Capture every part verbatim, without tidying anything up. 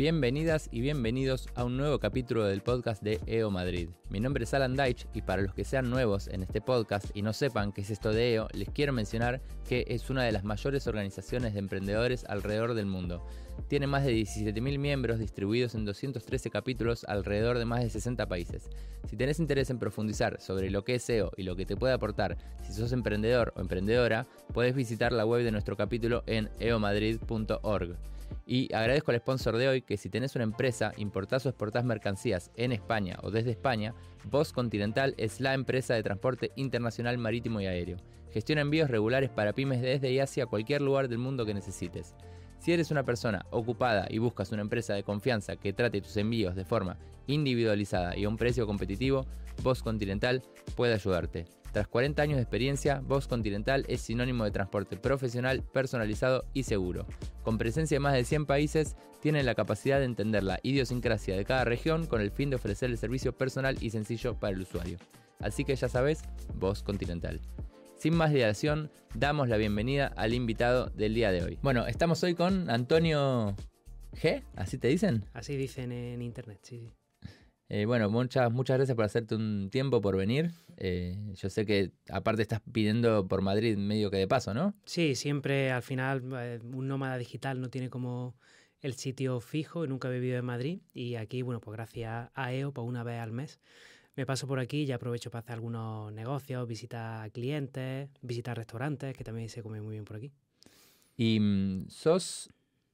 Bienvenidas y bienvenidos a un nuevo capítulo del podcast de E O Madrid. Mi nombre es Alan Deitch y para los que sean nuevos en este podcast y no sepan qué es esto de E O, les quiero mencionar que es una de las mayores organizaciones de emprendedores alrededor del mundo. Tiene más de diecisiete mil miembros distribuidos en doscientos trece capítulos alrededor de más de sesenta países. Si tenés interés en profundizar sobre lo que es E O y lo que te puede aportar si sos emprendedor o emprendedora, podés visitar la web de nuestro capítulo en e o madrid punto org. Y agradezco al sponsor de hoy que si tenés una empresa, importás o exportás mercancías en España o desde España, Voz Continental es la empresa de transporte internacional marítimo y aéreo. Gestiona envíos regulares para pymes desde y hacia cualquier lugar del mundo que necesites. Si eres una persona ocupada y buscas una empresa de confianza que trate tus envíos de forma individualizada y a un precio competitivo, Voz Continental puede ayudarte. Tras cuarenta años de experiencia, Voz Continental es sinónimo de transporte profesional, personalizado y seguro. Con presencia en más de cien países, tienen la capacidad de entender la idiosincrasia de cada región con el fin de ofrecer el servicio personal y sencillo para el usuario. Así que ya sabes, Voz Continental. Sin más dilación, damos la bienvenida al invitado del día de hoy. Bueno, estamos hoy con Antonio G, ¿así te dicen? Así dicen en internet, sí, sí. Eh, bueno, muchas, muchas gracias por hacerte un tiempo, por venir. Eh, yo sé que aparte estás pidiendo por Madrid medio que de paso, ¿no? Sí, siempre al final eh, un nómada digital no tiene como el sitio fijo, nunca he vivido en Madrid y aquí, bueno, pues gracias a E O, pues una vez al mes me paso por aquí y aprovecho para hacer algunos negocios, visitar clientes, visitar restaurantes, que también se come muy bien por aquí. ¿Y mm, sos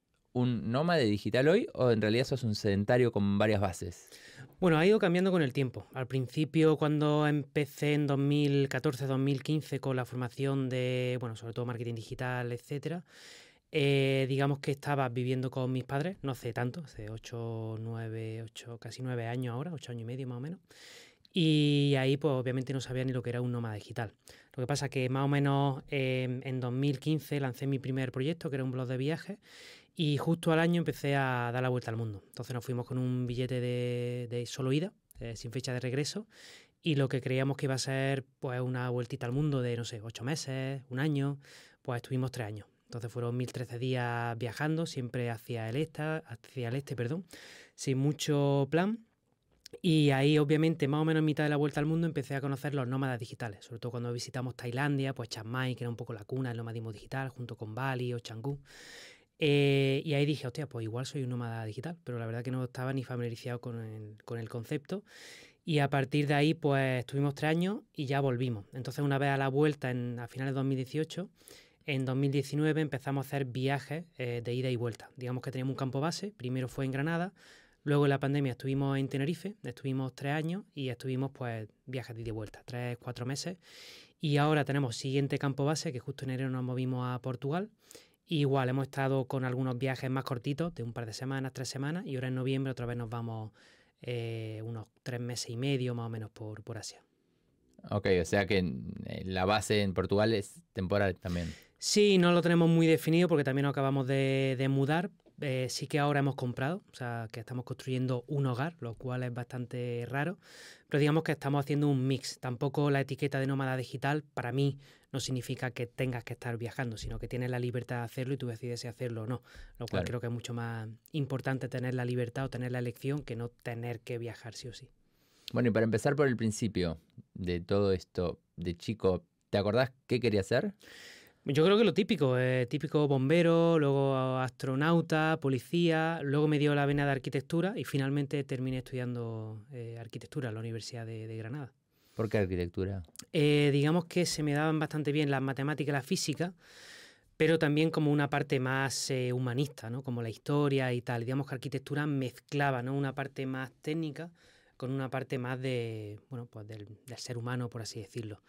un nómade digital hoy o en realidad sos un sedentario con varias bases? Bueno, ha ido cambiando con el tiempo. Al principio, cuando empecé en dos mil catorce dos mil quince con la formación de, bueno, sobre todo marketing digital, etcétera, eh, digamos que estaba viviendo con mis padres, no hace tanto, hace ocho, nueve, ocho, casi nueve años ahora, ocho años y medio más o menos. Y ahí, pues obviamente no sabía ni lo que era un nómada digital. Lo que pasa es que más o menos eh, en dos mil quince lancé mi primer proyecto, que era un blog de viajes, y justo al año empecé a dar la vuelta al mundo. Entonces nos fuimos con un billete de, de solo ida, eh, sin fecha de regreso, y lo que creíamos que iba a ser pues una vueltita al mundo de, no sé, ocho meses, un año, pues estuvimos tres años. Entonces fueron mil trece días viajando, siempre hacia el este, hacia el este, perdón, sin mucho plan. Y ahí, obviamente, más o menos en mitad de la vuelta al mundo, empecé a conocer los nómadas digitales. Sobre todo cuando visitamos Tailandia, pues Chiang Mai, que era un poco la cuna del nomadismo digital, junto con Bali o Canggu. Eh, y ahí dije, hostia, pues igual soy un nómada digital, pero la verdad que no estaba ni familiarizado con el, con el concepto. Y a partir de ahí, pues estuvimos tres años y ya volvimos. Entonces, una vez a la vuelta, en, a finales de dos mil dieciocho, en dos mil diecinueve empezamos a hacer viajes eh, de ida y vuelta. Digamos que teníamos un campo base, primero fue en Granada. Luego en la pandemia estuvimos en Tenerife, estuvimos tres años y estuvimos pues viajes de ida y vuelta, tres, cuatro meses. Y ahora tenemos siguiente campo base, que justo en enero nos movimos a Portugal. Y igual hemos estado con algunos viajes más cortitos, de un par de semanas, tres semanas, y ahora en noviembre otra vez nos vamos eh, unos tres meses y medio más o menos por, por Asia. Ok, o sea que la base en Portugal es temporal también. Sí, no lo tenemos muy definido porque también nos acabamos de, de mudar. Eh, sí que ahora hemos comprado, o sea, que estamos construyendo un hogar, lo cual es bastante raro, pero digamos que estamos haciendo un mix. Tampoco la etiqueta de nómada digital, para mí, no significa que tengas que estar viajando, sino que tienes la libertad de hacerlo y tú decides si hacerlo o no, lo cual claro. Creo que es mucho más importante tener la libertad o tener la elección que no tener que viajar sí o sí. Bueno, y para empezar por el principio de todo esto, de chico, ¿te acordás qué querías hacer? Yo creo que lo típico, eh, típico bombero, luego astronauta, policía, luego me dio la vena de arquitectura y finalmente terminé estudiando eh, arquitectura en la Universidad de, de Granada. ¿Por qué arquitectura? Eh, digamos que se me daban bastante bien las matemáticas y la física, pero también como una parte más eh, humanista, ¿no? Como la historia y tal. Digamos que arquitectura mezclaba, ¿no? Una parte más técnica con una parte más de, bueno, pues del, del ser humano, por así decirlo.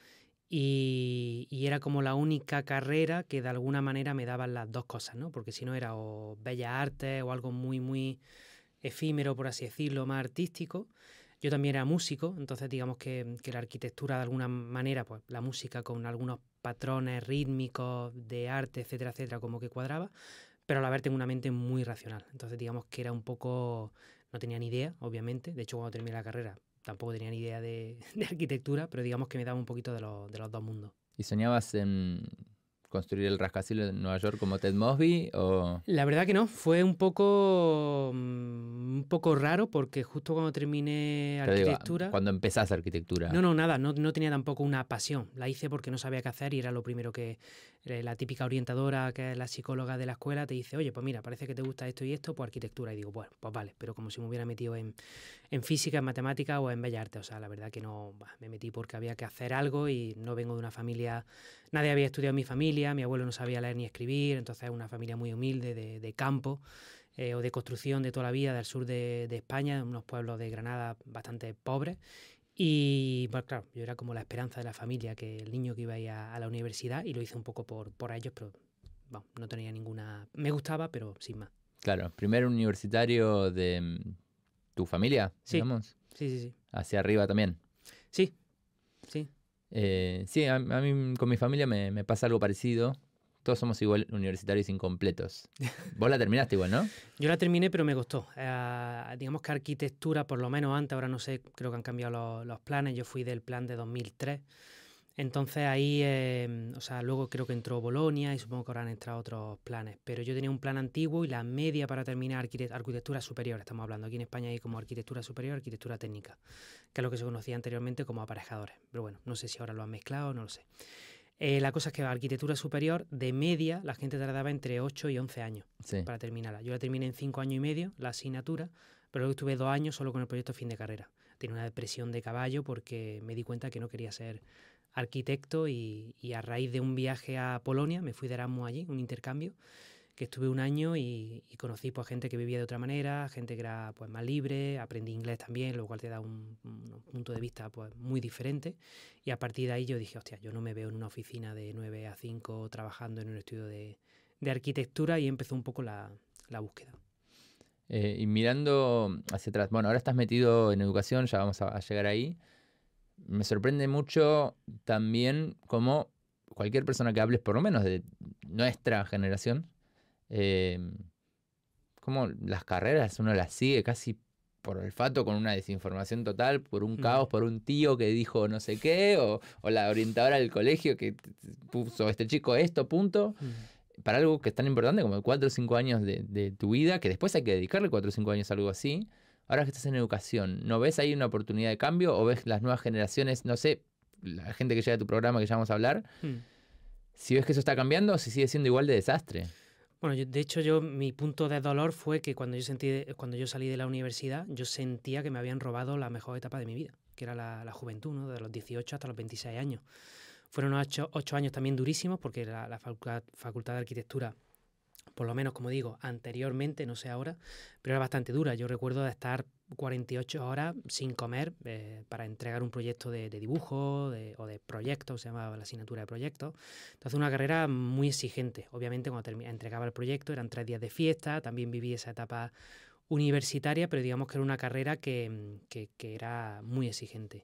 Y, y era como la única carrera que de alguna manera me daban las dos cosas, ¿no? Porque si no era o bellas artes o algo muy, muy efímero, por así decirlo, más artístico. Yo también era músico, entonces digamos que, que la arquitectura de alguna manera, pues la música con algunos patrones rítmicos de arte, etcétera, etcétera, como que cuadraba, pero a la vez tengo una mente muy racional. Entonces digamos que era un poco, no tenía ni idea, obviamente, de hecho cuando terminé la carrera tampoco tenía ni idea de, de arquitectura, pero digamos que me daba un poquito de, lo, de los dos mundos. ¿Y soñabas en construir el rascacielos en Nueva York como Ted Mosby? O... La verdad que no, fue un poco, mm, un poco raro porque justo cuando terminé Pero digo, arquitectura... cuando empezás arquitectura. No, no, nada, no, no tenía tampoco una pasión. La hice porque no sabía qué hacer y era lo primero que eh, la típica orientadora, que es la psicóloga de la escuela, te dice, oye, pues mira, parece que te gusta esto y esto, pues arquitectura. Y digo, bueno, pues vale, pero como si me hubiera metido en, en física, en matemática o en bellas artes. O sea, la verdad que no, bah, me metí porque había que hacer algo y no vengo de una familia, nadie había estudiado en mi familia, mi abuelo no sabía leer ni escribir, entonces es una familia muy humilde, de, de campo. Eh, o de construcción de toda la vida del sur de, de España, unos pueblos de Granada bastante pobres. Y bueno, claro, yo era como la esperanza de la familia, que el niño que iba a ir a, a la universidad, y lo hice un poco por, por ellos, pero bueno, no tenía ninguna... Me gustaba, pero sin más. Claro, primer universitario de mm, tu familia, Sí, digamos. sí, sí, sí. Hacia arriba también. Sí, sí. Eh, sí, a, a mí con mi familia me, me pasa algo parecido. Todos somos igual universitarios incompletos. Vos la terminaste igual, ¿no? Yo la terminé, pero me costó. Eh, digamos que arquitectura, por lo menos antes, ahora no sé, creo que han cambiado los, los planes. Yo fui del plan de dos mil tres. Entonces ahí, eh, o sea, luego creo que entró Bolonia y supongo que ahora han entrado otros planes. Pero yo tenía un plan antiguo y la media para terminar arquitect- arquitectura superior, estamos hablando. Aquí en España hay como arquitectura superior, arquitectura técnica, que es lo que se conocía anteriormente como aparejadores. Pero bueno, no sé si ahora lo han mezclado, no lo sé. Eh, la cosa es que la arquitectura superior, de media, la gente tardaba entre ocho y once años Sí. para terminarla. Yo la terminé en cinco años y medio, la asignatura, pero luego estuve dos años solo con el proyecto fin de carrera. Tenía una depresión de caballo porque me di cuenta que no quería ser arquitecto y, y a raíz de un viaje a Polonia, me fui de Erasmus allí, un intercambio, que estuve un año y, y conocí pues, gente que vivía de otra manera, gente que era pues, más libre, aprendí inglés también, lo cual te da un, un punto de vista pues, muy diferente. Y a partir de ahí yo dije, hostia, yo no me veo en una oficina de nueve a cinco trabajando en un estudio de, de arquitectura, y empezó un poco la, la búsqueda. Eh, y mirando hacia atrás, bueno, ahora estás metido en educación, ya vamos a, a llegar ahí. Me sorprende mucho también cómo cualquier persona que hables, por lo menos de nuestra generación, eh, cómo las carreras uno las sigue casi por olfato, con una desinformación total, por un Mm. caos, por un tío que dijo no sé qué, o, o la orientadora del colegio que t- t- puso este chico esto, punto, Mm. para algo que es tan importante como cuatro o cinco años de, de tu vida, que después hay que dedicarle cuatro o cinco años a algo así. Ahora que estás en educación, ¿no ves ahí una oportunidad de cambio o ves las nuevas generaciones, no sé, la gente que llega a tu programa que ya vamos a hablar, Mm. si ves que eso está cambiando o si sigue siendo igual de desastre? Bueno, yo, de hecho, yo mi punto de dolor fue que cuando yo sentí, cuando yo salí de la universidad, yo sentía que me habían robado la mejor etapa de mi vida, que era la, la juventud, ¿no? De los dieciocho hasta los veintiséis años. Fueron ocho, ocho años también durísimos, porque la, la facultad, facultad de arquitectura, por lo menos, como digo, anteriormente, no sé ahora, pero era bastante dura. Yo recuerdo de estar cuarenta y ocho horas sin comer eh, para entregar un proyecto de, de dibujo de, o de proyectos, se llamaba la asignatura de proyectos. Entonces, una carrera muy exigente. Obviamente, cuando termi- entregaba el proyecto eran tres días de fiesta, también viví esa etapa universitaria, pero digamos que era una carrera que, que, que era muy exigente.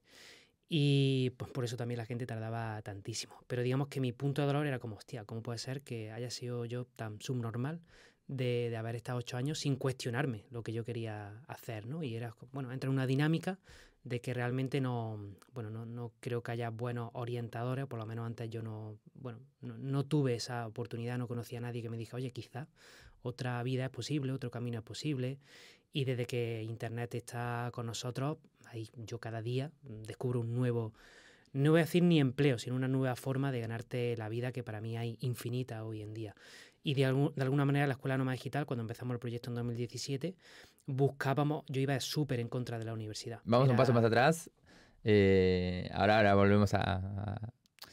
Y pues por eso también la gente tardaba tantísimo. Pero digamos que mi punto de dolor era como, hostia, ¿cómo puede ser que haya sido yo tan subnormal de, de haber estado ocho años sin cuestionarme lo que yo quería hacer, ¿no? Y era, bueno, entra en una dinámica de que realmente no, bueno, no, no creo que haya buenos orientadores, por lo menos antes yo no, bueno, no, no tuve esa oportunidad, no conocía a nadie que me dijera, oye, quizá otra vida es posible, otro camino es posible. Y desde que Internet está con nosotros, ahí yo cada día descubro un nuevo, no voy a decir ni empleo, sino una nueva forma de ganarte la vida que para mí hay infinita hoy en día. Y de, algún, de alguna manera la Escuela Nómada Digital, cuando empezamos el proyecto en dos mil diecisiete, buscábamos, yo iba súper en contra de la universidad. Vamos Era... un paso más atrás. Eh, ahora, ahora volvemos a, a,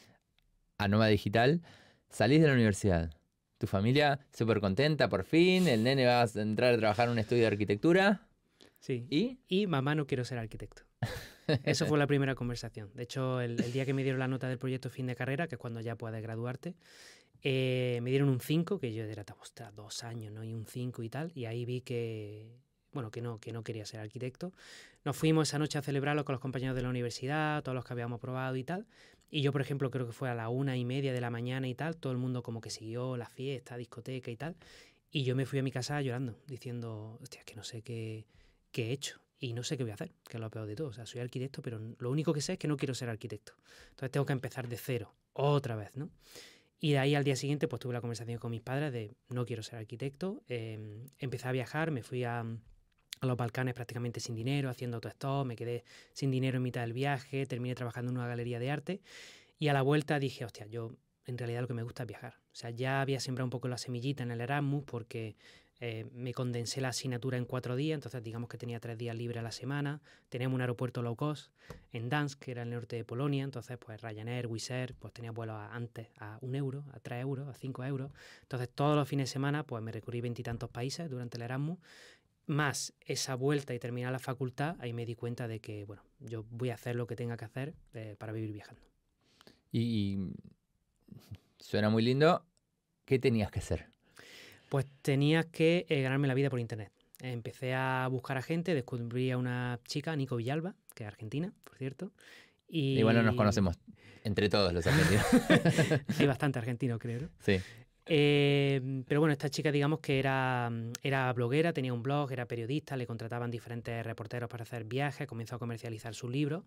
a Nómada Digital. Salís de la universidad. Tu familia súper contenta, por fin. El nene va a entrar a trabajar en un estudio de arquitectura. Sí. ¿Y? Y mamá, no quiero ser arquitecto. Eso fue la primera conversación. De hecho, el, el día que me dieron la nota del proyecto fin de carrera, que es cuando ya puedes graduarte, eh, me dieron un cinco, que yo era, ostras, dos años, ¿no? Y un cinco y tal. Y ahí vi que, bueno, que no, que no quería ser arquitecto. Nos fuimos esa noche a celebrarlo con los compañeros de la universidad, todos los que habíamos probado y tal. Y yo, por ejemplo, creo que fue a la una y media de la mañana y tal. Todo el mundo como que siguió la fiesta, discoteca y tal. Y yo me fui a mi casa llorando, diciendo, hostia, que no sé qué, qué he hecho. Y no sé qué voy a hacer, que es lo peor de todo. O sea, soy arquitecto, pero lo único que sé es que no quiero ser arquitecto. Entonces tengo que empezar de cero, otra vez, ¿no? Y de ahí al día siguiente pues tuve la conversación con mis padres de no quiero ser arquitecto. Eh, empecé a viajar, me fui a, a los Balcanes prácticamente sin dinero, haciendo autostop, me quedé sin dinero en mitad del viaje, terminé trabajando en una galería de arte y a la vuelta dije, hostia, yo en realidad lo que me gusta es viajar. O sea, ya había sembrado un poco la semillita en el Erasmus porque eh, me condensé la asignatura en cuatro días, entonces digamos que tenía tres días libres a la semana, teníamos un aeropuerto low cost en Dansk, que era el norte de Polonia, entonces pues Ryanair, Wizz Air, pues tenía vuelos a, antes a un euro, a tres euros, a cinco euros, entonces todos los fines de semana pues me recorrí veintitantos países durante el Erasmus, más esa vuelta y terminar la facultad, ahí me di cuenta de que, bueno, yo voy a hacer lo que tenga que hacer eh, para vivir viajando. Y, y suena muy lindo. ¿Qué tenías que hacer? Pues tenía que eh, ganarme la vida por internet. Empecé a buscar a gente, descubrí a una chica, Nico Villalba, que es argentina, por cierto. Y, y bueno, nos conocemos entre todos los argentinos. Hay bastante argentinos, creo, ¿no? Sí. Eh, pero bueno, esta chica digamos que era, era bloguera, tenía un blog, era periodista, le contrataban diferentes reporteros para hacer viajes, comenzó a comercializar sus libros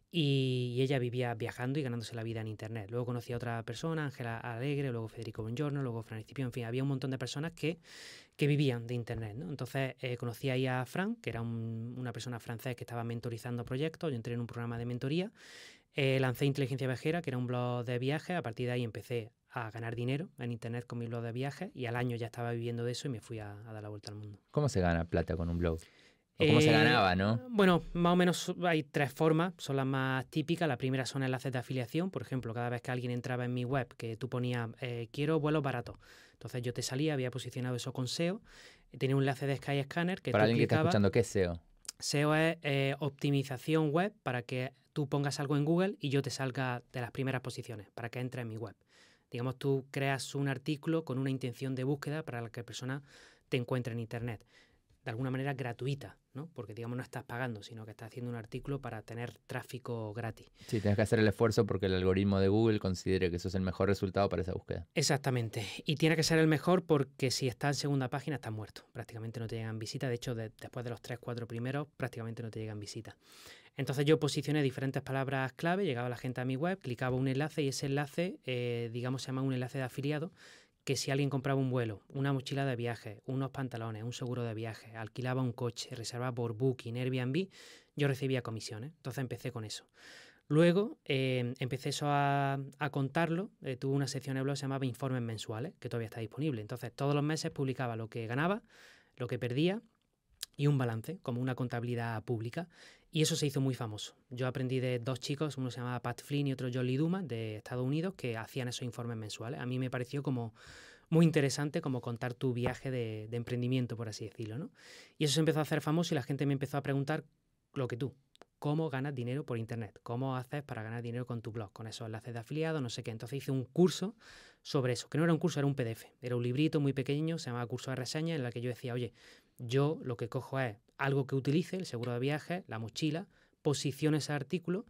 y, y ella vivía viajando y ganándose la vida en internet. Luego conocí a otra persona, Ángela Alegre, luego Federico Bongiorno, luego Fran Escipión, en fin, había un montón de personas que, que vivían de internet, ¿no? Entonces eh, conocí ahí a Fran, que era un, una persona francés que estaba mentorizando proyectos, yo entré en un programa de mentoría. Eh, lancé Inteligencia Viajera, que era un blog de viajes. A partir de ahí empecé a ganar dinero en internet con mi blog de viajes y al año ya estaba viviendo de eso y me fui a, a dar la vuelta al mundo. ¿Cómo se gana plata con un blog? ¿O cómo eh, se ganaba, no? Bueno, más o menos hay tres formas, son las más típicas. La primera son enlaces de afiliación. Por ejemplo, cada vez que alguien entraba en mi web, que tú ponías, eh, quiero vuelos baratos. Entonces yo te salía, había posicionado eso con S E O. Tenía un enlace de Skyscanner que Para tú alguien clicabas, que está escuchando, ¿qué es S E O? S E O es eh, optimización web para que tú pongas algo en Google y yo te salga de las primeras posiciones, para que entre en mi web. Digamos, tú creas un artículo con una intención de búsqueda para que la persona te encuentre en internet. De alguna manera gratuita, ¿no? Porque, digamos, no estás pagando, sino que estás haciendo un artículo para tener tráfico gratis. Sí, tienes que hacer el esfuerzo porque el algoritmo de Google considere que eso es el mejor resultado para esa búsqueda. Exactamente. Y tiene que ser el mejor porque si está en segunda página estás muerto. Prácticamente no te llegan visitas. De hecho, de, después de los tres, cuatro primeros, prácticamente no te llegan visitas. Entonces yo posicioné diferentes palabras clave, llegaba la gente a mi web, clicaba un enlace y ese enlace, eh, digamos, se llama un enlace de afiliado, que si alguien compraba un vuelo, una mochila de viaje, unos pantalones, un seguro de viaje, alquilaba un coche, reservaba por Booking, Airbnb, yo recibía comisiones. Entonces empecé con eso. Luego eh, empecé eso a, a contarlo, eh, tuve una sección de blog que se llamaba Informes Mensuales, que todavía está disponible. Entonces todos los meses publicaba lo que ganaba, lo que perdía y un balance, como una contabilidad pública. Y eso se hizo muy famoso. Yo aprendí de dos chicos, uno se llamaba Pat Flynn y otro Jolly Dumas, de Estados Unidos, que hacían esos informes mensuales. A mí me pareció como muy interesante como contar tu viaje de, de emprendimiento, por así decirlo, ¿no? Y eso se empezó a hacer famoso y la gente me empezó a preguntar lo que tú. ¿Cómo ganas dinero por internet? ¿Cómo haces para ganar dinero con tu blog? Con esos enlaces de afiliados, no sé qué. Entonces hice un curso sobre eso, que no era un curso, era un P D F. Era un librito muy pequeño, se llamaba Curso de Reseña, en la que yo decía, oye, yo lo que cojo es algo que utilice, el seguro de viaje, la mochila, posiciono ese artículo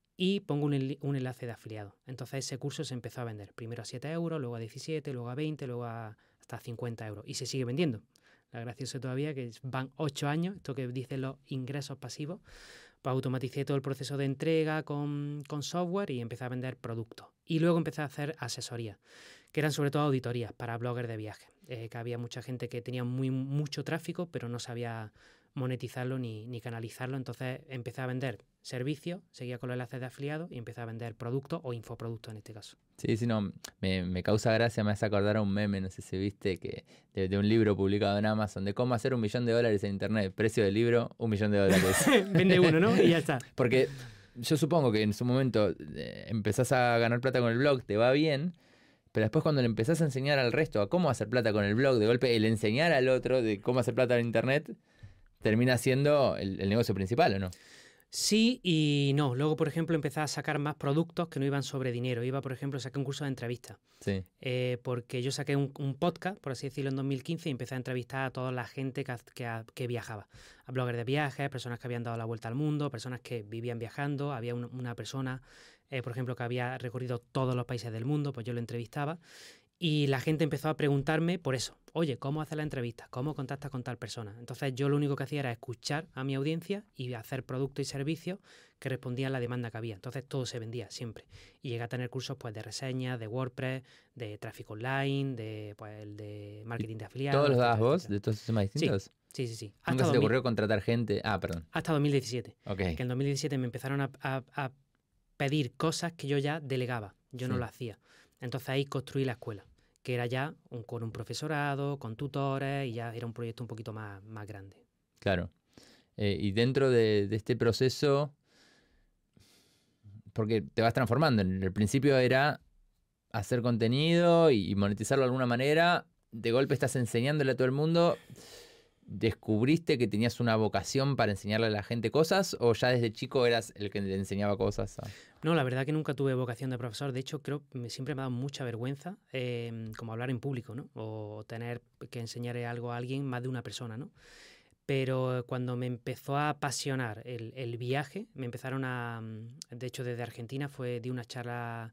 y pongo un, el, un enlace de afiliado. Entonces ese curso se empezó a vender. Primero a siete euros, luego a diecisiete, luego a veinte, luego a hasta cincuenta euros. Y se sigue vendiendo. La graciosa todavía que van ocho años, esto que dicen los ingresos pasivos, pues automaticé todo el proceso de entrega con, con software y empecé a vender productos. Y luego empecé a hacer asesorías, que eran sobre todo auditorías para bloggers de viaje. Eh, que había mucha gente que tenía muy, mucho tráfico, pero no sabía monetizarlo ni, ni canalizarlo. Entonces empecé a vender servicios, seguía con los enlaces de afiliados y empecé a vender productos o infoproductos en este caso. Sí, sí, no, me, me causa gracia, me hace acordar a un meme, no sé si viste, que de, de un libro publicado en Amazon de cómo hacer un millón de dólares en internet. Precio del libro, un millón de dólares. Vende uno, ¿no? Y ya está. Porque yo supongo que en su momento eh, empezás a ganar plata con el blog, te va bien, pero después cuando le empezás a enseñar al resto a cómo hacer plata con el blog, de golpe el enseñar al otro de cómo hacer plata en internet, termina siendo el, el negocio principal, ¿o no? Sí y no. Luego, por ejemplo, empecé a sacar más productos que no iban sobre dinero. Iba, por ejemplo, saqué un curso de entrevistas. Sí. Eh, porque yo saqué un, un podcast, por así decirlo, en dos mil quince y empecé a entrevistar a toda la gente que, que, que viajaba. A bloggers de viajes, personas que habían dado la vuelta al mundo, personas que vivían viajando. Había un, una persona, eh, por ejemplo, que había recorrido todos los países del mundo, pues yo lo entrevistaba. Y la gente empezó a preguntarme por eso. Oye, ¿cómo haces la entrevista? ¿Cómo contactas con tal persona? Entonces yo lo único que hacía era escuchar a mi audiencia y hacer productos y servicios que respondían a la demanda que había. Entonces todo se vendía siempre. Y llegué a tener cursos pues, de reseñas, de WordPress, de tráfico online, de, pues, el de marketing de afiliados. ¿Todos los dabas etcétera, vos etcétera. de todos esos temas distintos? Sí, sí, sí. ¿Nunca se te ocurrió contratar gente? Ah, perdón. Hasta dos mil diecisiete. Ok. Que en dos mil diecisiete me empezaron a, a, a pedir cosas que yo ya delegaba. Yo Sí. no lo hacía. Entonces ahí construí la escuela, que era ya un, con un profesorado, con tutores, y ya era un proyecto un poquito más, más grande. Claro. Eh, y dentro de, de este proceso, porque te vas transformando. En el principio era hacer contenido y monetizarlo de alguna manera. De golpe estás enseñándole a todo el mundo. ¿Descubriste que tenías una vocación para enseñarle a la gente cosas o ya desde chico eras el que le enseñaba cosas? A... No, la verdad que nunca tuve vocación de profesor. De hecho, creo que siempre me ha dado mucha vergüenza eh, como hablar en público, ¿no? O tener que enseñar algo a alguien, más de una persona, ¿no? Pero cuando me empezó a apasionar el, el viaje, me empezaron a... De hecho, desde Argentina fue de una charla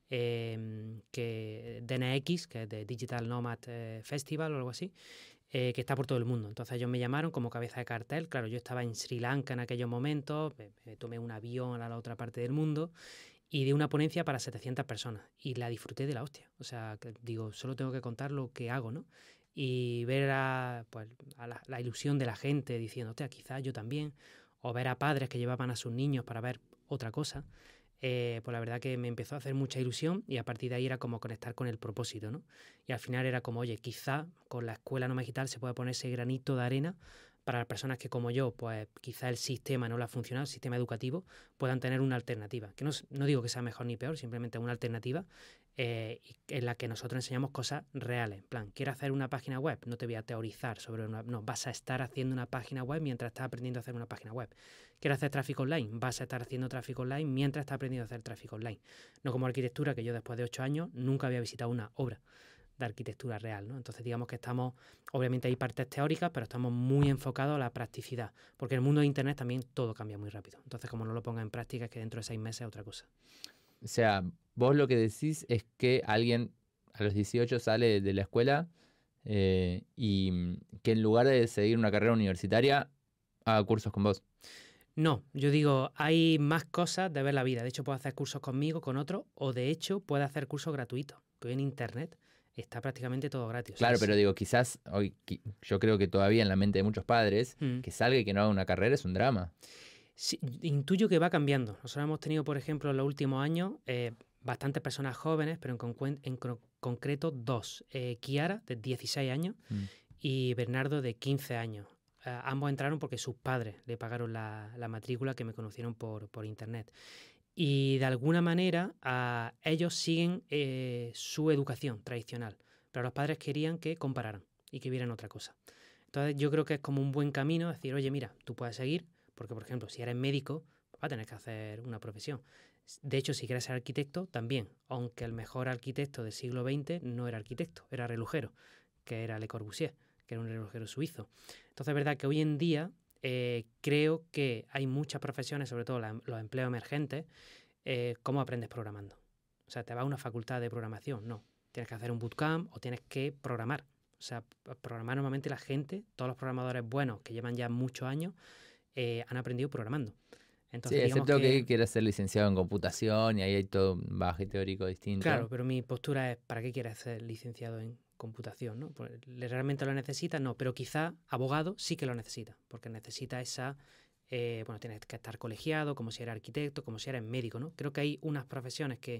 eh, que D N X, que es de Digital Nomad eh, Festival o algo así, eh, que está por todo el mundo. Entonces ellos me llamaron como cabeza de cartel. Claro, yo estaba en Sri Lanka en aquellos momentos, me, me tomé un avión a la otra parte del mundo y di una ponencia para setecientas personas y la disfruté de la hostia. O sea, que digo, solo tengo que contar lo que hago, ¿no? Y ver a, pues, a la, la ilusión de la gente diciendo, hostia, quizás yo también, o ver a padres que llevaban a sus niños para ver otra cosa, eh, pues la verdad que me empezó a hacer mucha ilusión y a partir de ahí era como conectar con el propósito, ¿no? Y al final era como, oye, quizá con la escuela nómada digital se puede poner ese granito de arena para las personas que como yo, pues quizá el sistema no le ha funcionado, el sistema educativo, puedan tener una alternativa. Que no, no digo que sea mejor ni peor, simplemente una alternativa eh, en la que nosotros enseñamos cosas reales. En plan, ¿quieres hacer una página web? No te voy a teorizar sobre una... No, vas a estar haciendo una página web mientras estás aprendiendo a hacer una página web. ¿Quieres hacer tráfico online? Vas a estar haciendo tráfico online mientras estás aprendiendo a hacer tráfico online. No como arquitectura, que yo después de ocho años nunca había visitado una obra de arquitectura real, ¿no? Entonces digamos que estamos, obviamente hay partes teóricas, pero estamos muy enfocados a la practicidad, porque en el mundo de internet también todo cambia muy rápido. Entonces como no lo pongas en práctica es que dentro de seis meses es otra cosa. O sea, vos lo que decís es que alguien a los dieciocho sale de la escuela eh, y que en lugar de seguir una carrera universitaria haga cursos con vos. No, yo digo, hay más cosas de ver la vida. De hecho, puedo hacer cursos conmigo, con otros, o de hecho puede hacer cursos gratuitos, que hoy en internet está prácticamente todo gratis. Claro, o sea, pero sí. digo, quizás hoy yo creo que todavía en la mente de muchos padres, Mm. que salga y que no haga una carrera es un drama. Sí, intuyo que va cambiando. Nosotros hemos tenido, por ejemplo, en los últimos años, eh, bastantes personas jóvenes, pero en, concuen- en cro- concreto dos. Eh, Kiara, de dieciséis años, Mm. y Bernardo, de quince años. Eh, ambos entraron porque sus padres le pagaron la, la matrícula, que me conocieron por, por internet. Y de alguna manera a ellos siguen eh, su educación tradicional, pero los padres querían que compararan y que vieran otra cosa. Entonces yo creo que es como un buen camino decir, oye, mira, tú puedes seguir, porque por ejemplo, si eres médico, vas a tener que hacer una profesión. De hecho, si quieres ser arquitecto, también, aunque el mejor arquitecto del siglo veinte no era arquitecto, era relojero, que era Le Corbusier, que era un relojero suizo. Entonces es verdad que hoy en día eh, creo que hay muchas profesiones, sobre todo la, los empleos emergentes, eh, ¿cómo aprendes programando? O sea, ¿te vas a una facultad de programación? No. Tienes que hacer un bootcamp o tienes que programar. O sea, programar normalmente la gente, todos los programadores buenos que llevan ya muchos años, eh, han aprendido programando. Entonces, Sí, digamos excepto que, que quieras ser licenciado en computación y ahí hay todo un bagaje teórico distinto. claro, pero mi postura es, ¿para qué quieres ser licenciado en computación? ¿No? Pues, ¿realmente lo necesitas? No, pero quizá abogado sí que lo necesita, porque necesita esa... Eh, bueno, tienes que estar colegiado, como si eres arquitecto, como si eres médico, ¿no? Creo que hay unas profesiones que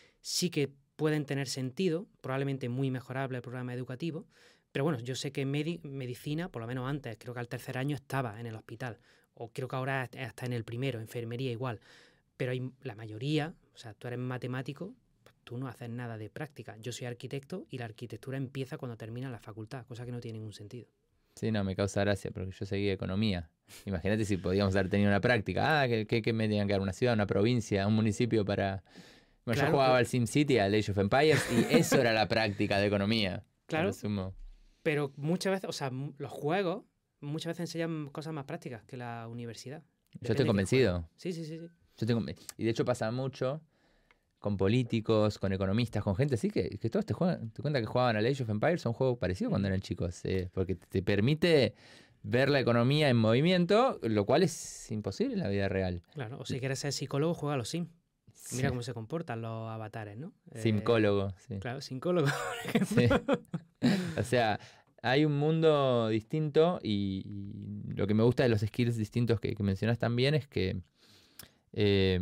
sí que pueden tener sentido, probablemente muy mejorable el programa educativo, pero bueno, yo sé que en medi- medicina, por lo menos antes, creo que al tercer año estaba en el hospital, o creo que ahora está en el primero, enfermería igual, pero hay la mayoría, o sea, tú eres matemático, pues tú no haces nada de práctica. Yo soy arquitecto y la arquitectura empieza cuando termina la facultad, cosa que no tiene ningún sentido. Sí, no, me causa gracia porque yo seguí economía. Imagínate si podíamos haber tenido una práctica. Ah, que, que, que me tenían que dar una ciudad, una provincia, un municipio para... Bueno, Claro, yo jugaba pero- al SimCity, al Age of Empires y eso era la práctica de economía. Claro. A lo sumo. Pero muchas veces, o sea, m- los juegos muchas veces enseñan cosas más prácticas que la universidad. Yo Depende estoy de qué convencido. juego. Sí, sí, sí, sí. Yo tengo, y de hecho pasa mucho con políticos, con economistas, con gente así, que, que todos te, juegan, te cuenta que jugaban al Age of Empires, son juegos parecidos cuando eran chicos, eh, porque te permite ver la economía en movimiento, lo cual es imposible en la vida real. Claro, o si quieres ser psicólogo, juega a los Sims. Sí. Mira cómo se comportan los avatares, ¿no? Simcólogo, eh, sí. Claro, simcólogo, por ejemplo. Sí. O sea, hay un mundo distinto y, y lo que me gusta de los skills distintos que, que mencionas también es que eh,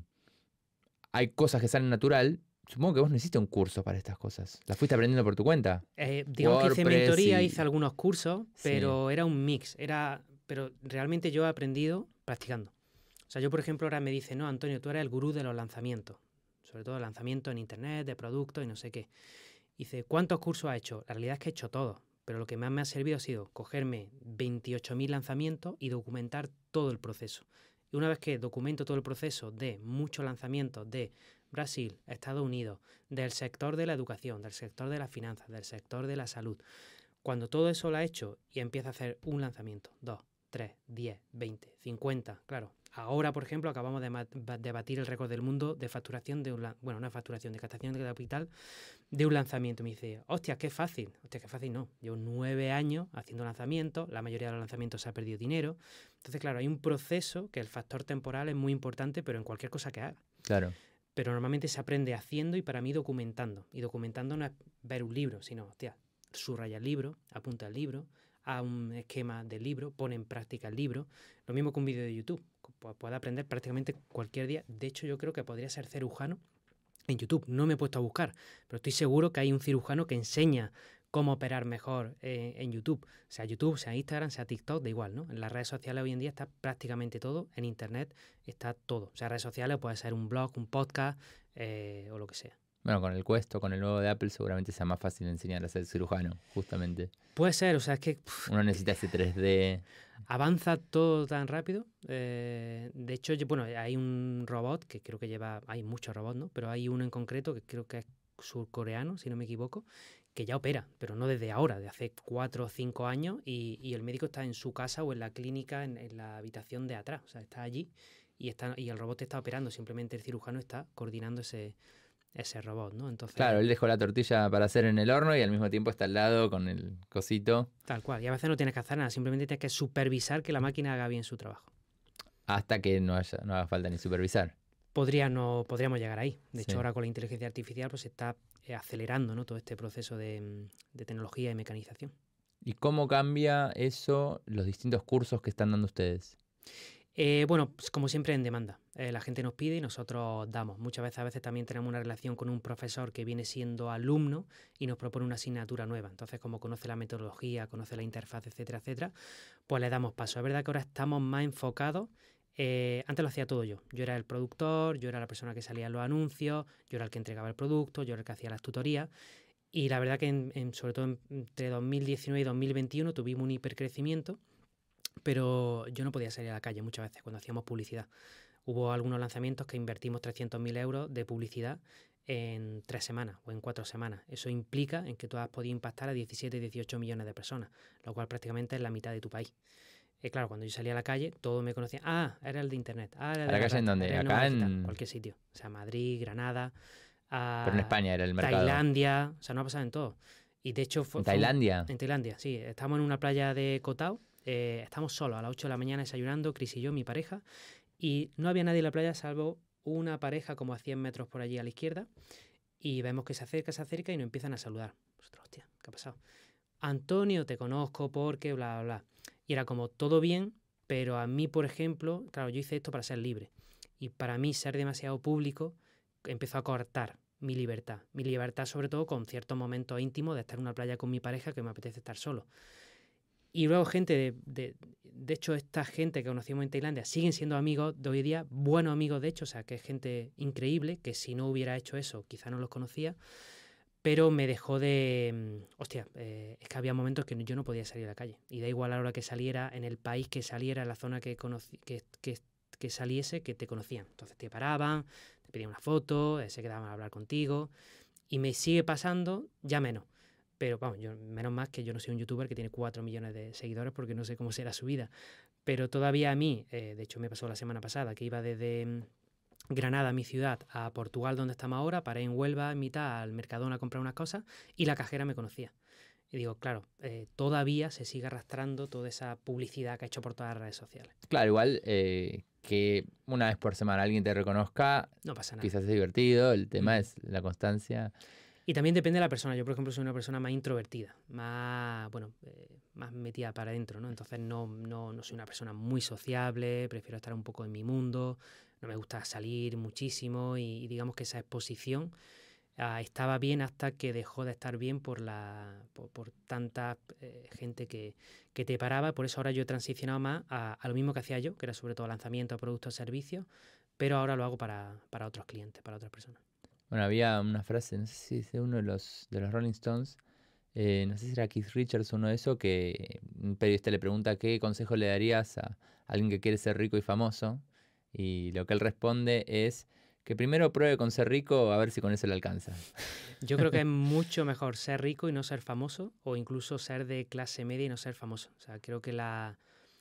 hay cosas que salen natural. Supongo que vos no hiciste un curso para estas cosas. ¿Las fuiste aprendiendo por tu cuenta? Eh, digamos WordPress que hice mentoría, y... hice algunos cursos, pero sí. era un mix. Era, pero realmente yo he aprendido practicando. O sea, yo, por ejemplo, ahora me dicen, no, Antonio, tú eres el gurú de los lanzamientos. Sobre todo lanzamientos en internet, de productos y no sé qué. Y dice, ¿cuántos cursos has hecho? La realidad es que he hecho todos. Pero lo que más me ha servido ha sido cogerme veintiocho mil lanzamientos y documentar todo el proceso. Y una vez que documento todo el proceso de muchos lanzamientos de Brasil, Estados Unidos, del sector de la educación, del sector de las finanzas, del sector de la salud, cuando todo eso lo he hecho y empiezo a hacer un lanzamiento, dos, tres, diez, veinte, cincuenta, claro. Ahora, por ejemplo, acabamos de, de batir el récord del mundo de facturación de un, bueno, una facturación de captación de capital de un lanzamiento. Me dice, hostia, qué fácil. Hostia, qué fácil no. Llevo nueve años haciendo lanzamientos, la mayoría de los lanzamientos se ha perdido dinero. Entonces, claro, hay un proceso que el factor temporal es muy importante, pero en cualquier cosa que haga. Claro. Pero normalmente se aprende haciendo y para mí documentando. Y documentando no es ver un libro, sino, hostia, subraya el libro, apunta el libro, a un esquema del libro, pone en práctica el libro. Lo mismo que un vídeo de YouTube. Puede aprender prácticamente cualquier día. De hecho, yo creo que podría ser cirujano en YouTube. No me he puesto a buscar, pero estoy seguro que hay un cirujano que enseña cómo operar mejor eh, en YouTube. Sea YouTube, sea Instagram, sea TikTok, da igual, ¿no? En las redes sociales hoy en día está prácticamente todo. En Internet está todo. O sea, redes sociales puede ser un blog, un podcast eh, o lo que sea. Bueno, con el Quest o con el nuevo de Apple seguramente sea más fácil enseñar a ser cirujano, justamente. Puede ser, o sea, es que... Pff, uno necesita ese tres D. Avanza todo tan rápido. Eh, de hecho, bueno, hay un robot que creo que lleva... Hay muchos robots, ¿no? Pero hay uno en concreto que creo que es surcoreano, si no me equivoco, que ya opera, pero no desde ahora, de hace cuatro o cinco años, y, y el médico está en su casa o en la clínica, en, en la habitación de atrás. O sea, está allí y, está, y el robot está operando. Simplemente el cirujano está coordinando ese... ese robot, ¿no? Entonces, claro, él dejó la tortilla para hacer en el horno y al mismo tiempo está al lado con el cosito. Tal cual. Y a veces no tienes que hacer nada, simplemente tienes que supervisar que la máquina haga bien su trabajo. Hasta que no, haya, no haga falta ni supervisar. Podría, no, podríamos llegar ahí. De Sí. hecho, ahora con la inteligencia artificial pues se está eh, acelerando, ¿no? Todo este proceso de, de tecnología y mecanización. ¿Y cómo cambia eso los distintos cursos que están dando ustedes? Eh, bueno, pues como siempre en demanda. Eh, la gente nos pide y nosotros damos. Muchas veces, a veces también tenemos una relación con un profesor que viene siendo alumno y nos propone una asignatura nueva. Entonces, como conoce la metodología, conoce la interfaz, etcétera, etcétera, pues le damos paso. Es verdad que ahora estamos más enfocados. Eh, antes lo hacía todo yo. Yo era el productor, yo era la persona que salía en los anuncios, yo era el que entregaba el producto, yo era el que hacía las tutorías. Y la verdad que en, en, sobre todo entre dos mil diecinueve y dos mil veintiuno tuvimos un hipercrecimiento. Pero yo no podía salir a la calle muchas veces cuando hacíamos publicidad. Hubo algunos lanzamientos que invertimos trescientos mil euros de publicidad en tres semanas o en cuatro semanas. Eso implica en que tú has podido impactar a diecisiete, dieciocho millones de personas, lo cual prácticamente es la mitad de tu país. Y claro, cuando yo salía a la calle, todos me conocían. Ah, era el de internet. Ah, era ¿A de la la calle en dónde? Acá en... cualquier sitio. O sea, Madrid, Granada, Pero en España era el mercado. Tailandia. O sea, no ha pasado en todo. Y de hecho fue, ¿En Tailandia? Fue, en Tailandia, sí. Estamos en una playa de Koh Tao. Eh, estamos solos a las ocho de la mañana desayunando, Chris y yo, mi pareja, y no había nadie en la playa salvo una pareja como a cien metros por allí a la izquierda, y vemos que se acerca, se acerca y nos empiezan a saludar. Ostras, hostia, ¿qué ha pasado? Antonio, te conozco porque bla, bla, bla. Y era como todo bien, pero a mí, por ejemplo, claro, yo hice esto para ser libre, y para mí ser demasiado público empezó a cortar mi libertad, mi libertad sobre todo con ciertos momentos íntimos de estar en una playa con mi pareja que me apetece estar solo. Y luego gente, de, de, de hecho esta gente que conocimos en Tailandia siguen siendo amigos de hoy día, buenos amigos de hecho, o sea que es gente increíble, que si no hubiera hecho eso quizá no los conocía, pero me dejó de, hostia, eh, es que había momentos que yo no podía salir a la calle, y da igual a la hora que saliera, en el país que saliera, en la zona que, conocí, que, que, que saliese, que te conocían. Entonces te paraban, te pedían una foto, eh, se quedaban a hablar contigo, y me sigue pasando ya menos. Pero vamos, yo, menos más que yo no soy un youtuber que tiene cuatro millones de seguidores porque no sé cómo será su vida. Pero todavía a mí, eh, de hecho me pasó la semana pasada, que iba desde Granada, mi ciudad, a Portugal, donde estamos ahora, paré en Huelva en mitad al Mercadona a comprar unas cosas y la cajera me conocía. Y digo, claro, eh, todavía se sigue arrastrando toda esa publicidad que ha hecho por todas las redes sociales. Claro, igual eh, que una vez por semana alguien te reconozca, no pasa nada. Quizás es divertido, el tema mm. es la constancia. Y también depende de la persona. Yo, por ejemplo, soy una persona más introvertida, más, bueno, eh, más metida para adentro, ¿no? Entonces no, no, no soy una persona muy sociable, prefiero estar un poco en mi mundo, no me gusta salir muchísimo y, y digamos que esa exposición Uh, estaba bien hasta que dejó de estar bien por la por, por tanta eh, gente que, que te paraba. Por eso ahora yo he transicionado más a, a lo mismo que hacía yo, que era sobre todo lanzamiento de productos o servicios, pero ahora lo hago para, para otros clientes, para otras personas. Bueno, había una frase, no sé si es de uno de los, de los Rolling Stones, eh, no sé si era Keith Richards o uno de eso, que un periodista le pregunta qué consejo le darías a alguien que quiere ser rico y famoso, y lo que él responde es que primero pruebe con ser rico a ver si con eso le alcanza. Yo creo que es mucho mejor ser rico y no ser famoso, o incluso ser de clase media y no ser famoso. O sea, creo que la,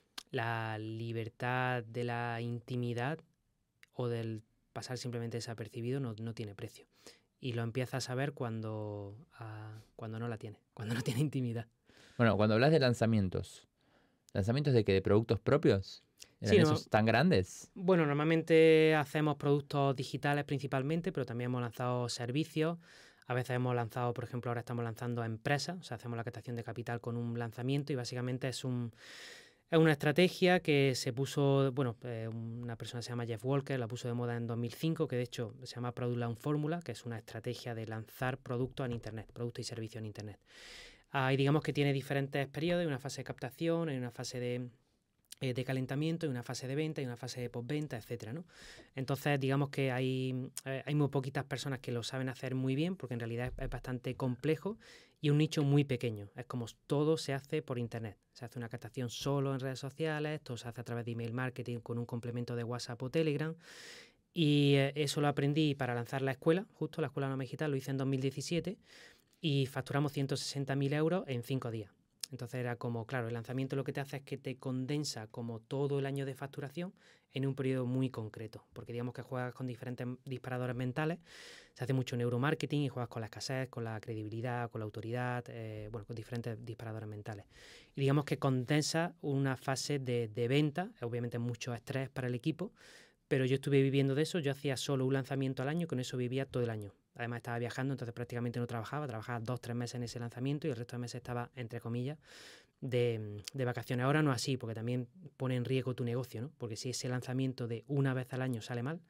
la libertad de la intimidad o del pasar simplemente desapercibido no, no tiene precio. Y lo empiezas a ver cuando, uh, cuando no la tiene, cuando no tiene intimidad. Bueno, cuando hablas de lanzamientos, ¿lanzamientos de qué? ¿De productos propios? ¿Eran sí, esos no, tan grandes? Bueno, normalmente hacemos productos digitales principalmente, pero también hemos lanzado servicios. A veces hemos lanzado, por ejemplo, ahora estamos lanzando a empresas, o sea, hacemos la captación de capital con un lanzamiento y básicamente es un es una estrategia que se puso, bueno, eh, una persona se llama Jeff Walker, la puso de moda en dos mil cinco, que de hecho se llama Product Launch Formula, que es una estrategia de lanzar productos en Internet, productos y servicios en Internet. Ah, y digamos que tiene diferentes periodos, hay una fase de captación, hay una fase de de calentamiento, y una fase de venta y una fase de postventa, etcétera, ¿no? Entonces, digamos que hay, eh, hay muy poquitas personas que lo saben hacer muy bien, porque en realidad es, es bastante complejo y un nicho muy pequeño. Es como todo se hace por Internet. Se hace una captación solo en redes sociales, todo se hace a través de email marketing con un complemento de WhatsApp o Telegram. Y eh, eso lo aprendí para lanzar la escuela, justo la Escuela Nómada Digital, lo hice en dos mil diecisiete y facturamos ciento sesenta mil euros en cinco días. Entonces era como, claro, el lanzamiento lo que te hace es que te condensa como todo el año de facturación en un periodo muy concreto, porque digamos que juegas con diferentes disparadores mentales, se hace mucho neuromarketing y juegas con la escasez, con la credibilidad, con la autoridad, eh, bueno, con diferentes disparadores mentales. Y digamos que condensa una fase de, de venta, obviamente mucho estrés para el equipo, pero yo estuve viviendo de eso, yo hacía solo un lanzamiento al año, con eso vivía todo el año. Además estaba viajando, entonces prácticamente no trabajaba, trabajaba dos, tres meses en ese lanzamiento y el resto de meses estaba, entre comillas, de, de vacaciones. Ahora no así, porque también pone en riesgo tu negocio, ¿no? Porque si ese lanzamiento de una vez al año sale mal,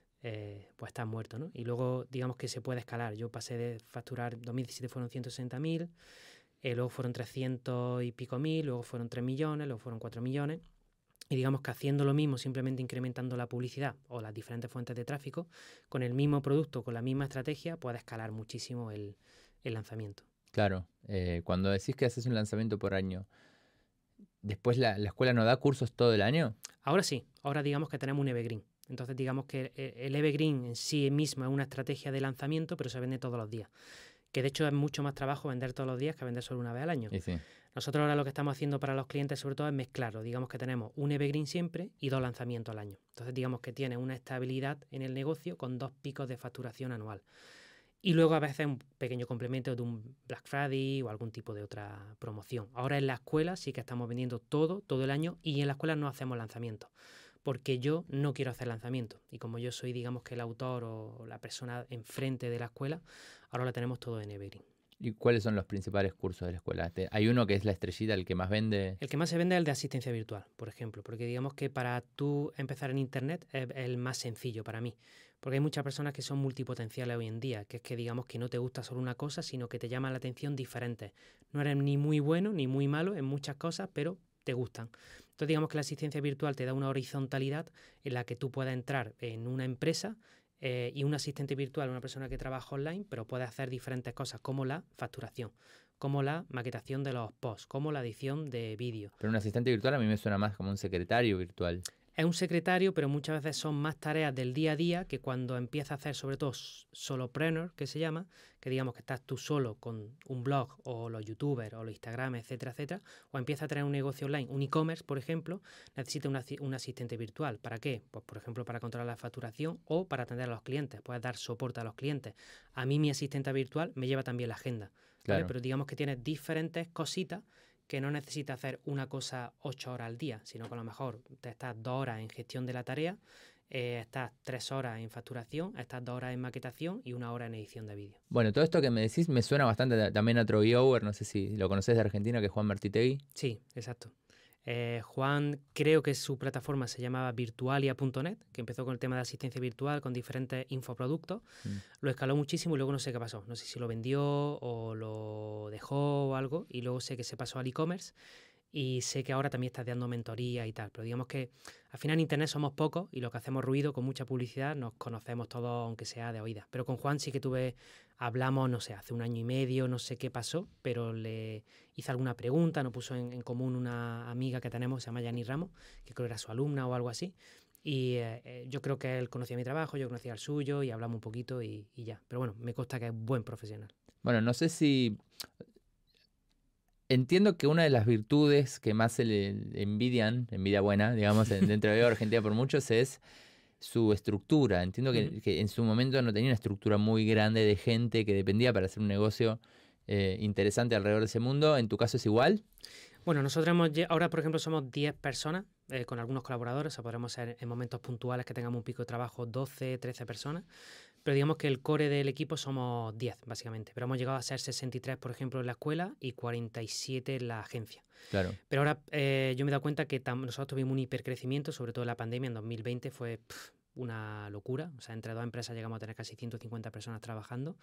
eh, pues estás muerto, ¿no? Y luego, digamos que se puede escalar. Yo pasé de facturar, dos mil diecisiete fueron ciento sesenta mil, eh, luego fueron trescientos y pico mil, luego fueron tres millones, luego fueron cuatro millones. Y digamos que haciendo lo mismo, simplemente incrementando la publicidad o las diferentes fuentes de tráfico, con el mismo producto, con la misma estrategia, puede escalar muchísimo el, el lanzamiento. Claro, eh, cuando decís que haces un lanzamiento por año, ¿después la, la escuela no da cursos todo el año? Ahora sí, ahora digamos que tenemos un evergreen. Entonces digamos que el evergreen en sí mismo es una estrategia de lanzamiento, pero se vende todos los días. Que de hecho es mucho más trabajo vender todos los días que vender solo una vez al año. Y sí. Nosotros ahora lo que estamos haciendo para los clientes sobre todo es mezclarlo. Digamos que tenemos un evergreen siempre y dos lanzamientos al año. Entonces digamos que tiene una estabilidad en el negocio con dos picos de facturación anual. Y luego a veces un pequeño complemento de un Black Friday o algún tipo de otra promoción. Ahora en la escuela sí que estamos vendiendo todo, todo el año, y en la escuela no hacemos lanzamientos, porque yo no quiero hacer lanzamientos. Y como yo soy, digamos que el autor o la persona enfrente de la escuela, ahora la tenemos todo en evergreen. ¿Y cuáles son los principales cursos de la escuela? Hay uno que es la estrellita, el que más vende. El que más se vende es el de asistencia virtual, por ejemplo, porque digamos que para tú empezar en Internet es el más sencillo para mí, porque hay muchas personas que son multipotenciales hoy en día, que es que digamos que no te gusta solo una cosa, sino que te llama la atención diferentes. No eres ni muy bueno ni muy malo en muchas cosas, pero te gustan. Entonces digamos que la asistencia virtual te da una horizontalidad en la que tú puedas entrar en una empresa Eh, y un asistente virtual, una persona que trabaja online, pero puede hacer diferentes cosas como la facturación, como la maquetación de los posts, como la edición de vídeo. Pero un asistente virtual a mí me suena más como un secretario virtual. Es un secretario, pero muchas veces son más tareas del día a día que cuando empiezas a hacer, sobre todo solopreneur, que se llama, que digamos que estás tú solo con un blog o los youtubers o los Instagram, etcétera, etcétera, o empiezas a tener un negocio online, un e-commerce, por ejemplo, necesitas una, un asistente virtual. ¿Para qué? Pues, por ejemplo, para controlar la facturación o para atender a los clientes. Puedes dar soporte a los clientes. A mí mi asistente virtual me lleva también la agenda, ¿vale? Claro. Pero digamos que tienes diferentes cositas que no necesitas hacer una cosa ocho horas al día, sino que a lo mejor te estás dos horas en gestión de la tarea, eh, estás tres horas en facturación, estás dos horas en maquetación y una hora en edición de vídeo. Bueno, todo esto que me decís me suena bastante también a Troyover, no sé si lo conocés de Argentina, que es Juan Martitegui. Sí, exacto. Eh, Juan, creo que su plataforma se llamaba virtualia punto net, que empezó con el tema de asistencia virtual, con diferentes infoproductos. Mm. Lo escaló muchísimo y luego no sé qué pasó. No sé si lo vendió o lo dejó o algo. Y luego sé que se pasó al e-commerce. Y sé que ahora también estás dando mentoría y tal. Pero digamos que al final en Internet somos pocos y lo que hacemos ruido con mucha publicidad nos conocemos todos, aunque sea de oídas. Pero con Juan sí que tuve, hablamos, no sé, hace un año y medio, no sé qué pasó, pero le hice alguna pregunta, nos puso en, en común una amiga que tenemos, se llama Yani Ramos, que creo que era su alumna o algo así. Y eh, yo creo que él conocía mi trabajo, yo conocía el suyo y hablamos un poquito y, y ya. Pero bueno, me consta que es buen profesional. Bueno, no sé si... Entiendo que una de las virtudes que más se le envidian, envidia buena, digamos, dentro de Argentina por muchos, es su estructura. Entiendo que, uh-huh. que en su momento no tenía una estructura muy grande de gente que dependía para hacer un negocio eh, interesante alrededor de ese mundo. ¿En tu caso es igual? Bueno, nosotros hemos, ahora, por ejemplo, somos diez personas eh, con algunos colaboradores, o sea, podemos ser en momentos puntuales que tengamos un pico de trabajo doce, trece personas, pero digamos que el core del equipo somos diez, básicamente. Pero hemos llegado a ser sesenta y tres, por ejemplo, en la escuela y cuarenta y siete en la agencia. Claro. Pero ahora eh, yo me he dado cuenta que tam- nosotros tuvimos un hipercrecimiento, sobre todo en la pandemia, en dos mil veinte fue pff, una locura. O sea, entre dos empresas llegamos a tener casi ciento cincuenta personas trabajando.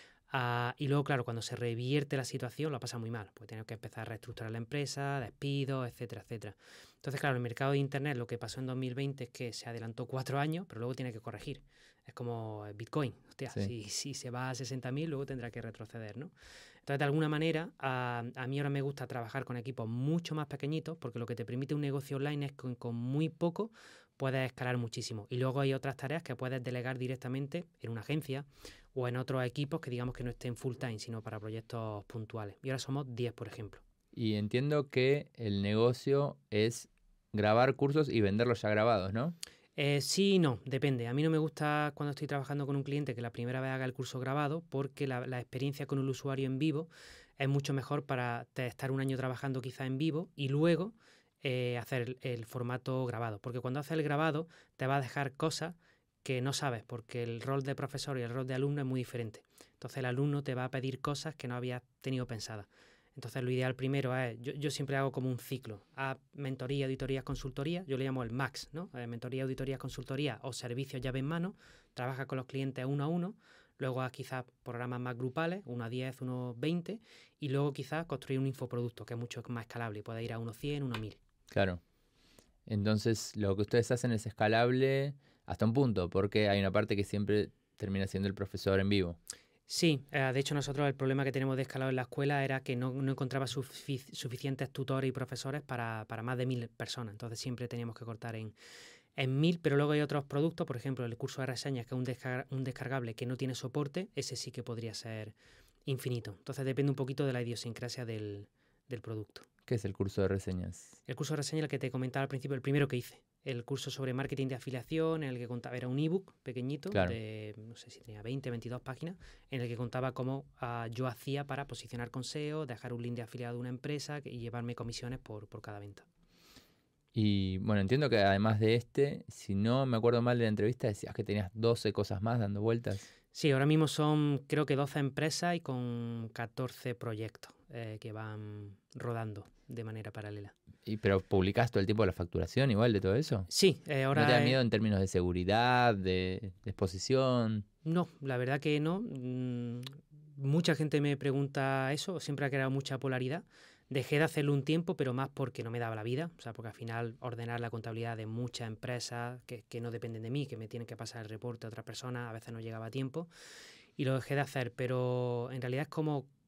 Uh, y luego, claro, cuando se revierte la situación lo pasa muy mal, porque tenemos que empezar a reestructurar la empresa, despidos, etcétera, etcétera. Entonces, claro, el mercado de Internet lo que pasó en dos mil veinte es que se adelantó cuatro años, pero luego tiene que corregir. Es como Bitcoin, hostia, sí. si, si se va a sesenta mil, luego tendrá que retroceder, ¿no? Entonces, de alguna manera, a, a mí ahora me gusta trabajar con equipos mucho más pequeñitos, porque lo que te permite un negocio online es que con, con muy poco puedes escalar muchísimo. Y luego hay otras tareas que puedes delegar directamente en una agencia o en otros equipos que digamos que no estén full time, sino para proyectos puntuales. Y ahora somos diez, por ejemplo. Y entiendo que el negocio es grabar cursos y venderlos ya grabados, ¿no? Eh, sí y no, depende. A mí no me gusta cuando estoy trabajando con un cliente que la primera vez haga el curso grabado, porque la, la experiencia con el usuario en vivo es mucho mejor para estar un año trabajando quizá en vivo y luego eh, hacer el, el formato grabado. Porque cuando haces el grabado te va a dejar cosas que no sabes, porque el rol de profesor y el rol de alumno es muy diferente. Entonces el alumno te va a pedir cosas que no habías tenido pensadas. Entonces lo ideal primero es, yo, yo siempre hago como un ciclo, a mentoría, auditoría, consultoría, yo le llamo el MAX, ¿no? Eh, mentoría, auditoría, consultoría o servicios llave en mano, trabaja con los clientes uno a uno, luego haz quizás programas más grupales, uno a diez, uno a veinte, y luego quizás construir un infoproducto que es mucho más escalable, puede ir a uno a cien, uno a mil. Claro. Entonces lo que ustedes hacen es escalable hasta un punto, porque hay una parte que siempre termina siendo el profesor en vivo. Sí, eh, de hecho nosotros el problema que tenemos de escalado en la escuela era que no, no encontraba sufic- suficientes tutores y profesores para, para más de mil personas, entonces siempre teníamos que cortar en, en mil, pero luego hay otros productos, por ejemplo el curso de reseñas, que es un, descar- un descargable que no tiene soporte, ese sí que podría ser infinito, entonces depende un poquito de la idiosincrasia del, del producto. ¿Qué es el curso de reseñas? El curso de reseñas, el que te comentaba al principio, el primero que hice. El curso sobre marketing de afiliación, en el que contaba, era un ebook pequeñito, claro, de no sé si tenía veinte, veintidós páginas, en el que contaba cómo uh, yo hacía para posicionar con S E O, dejar un link de afiliado de una empresa y llevarme comisiones por, por cada venta. Y bueno, entiendo que además de este, si no me acuerdo mal de la entrevista, decías que tenías doce cosas más dando vueltas. Sí, ahora mismo son creo que doce empresas y con catorce proyectos eh, que van rodando de manera paralela. ¿Y pero publicás todo el tiempo la facturación igual de todo eso? Sí, eh, ahora... ¿No te da miedo en términos de seguridad, de, de exposición? No, la verdad que no. Mm, mucha gente me pregunta eso, siempre ha creado mucha polaridad. Dejé de hacerlo un tiempo, pero más porque no me daba la vida, o sea, porque al final ordenar la contabilidad de muchas empresas que, que no dependen de mí, que me tienen que pasar el reporte a otra persona, a veces no llegaba a tiempo, y lo dejé de hacer, pero en realidad es como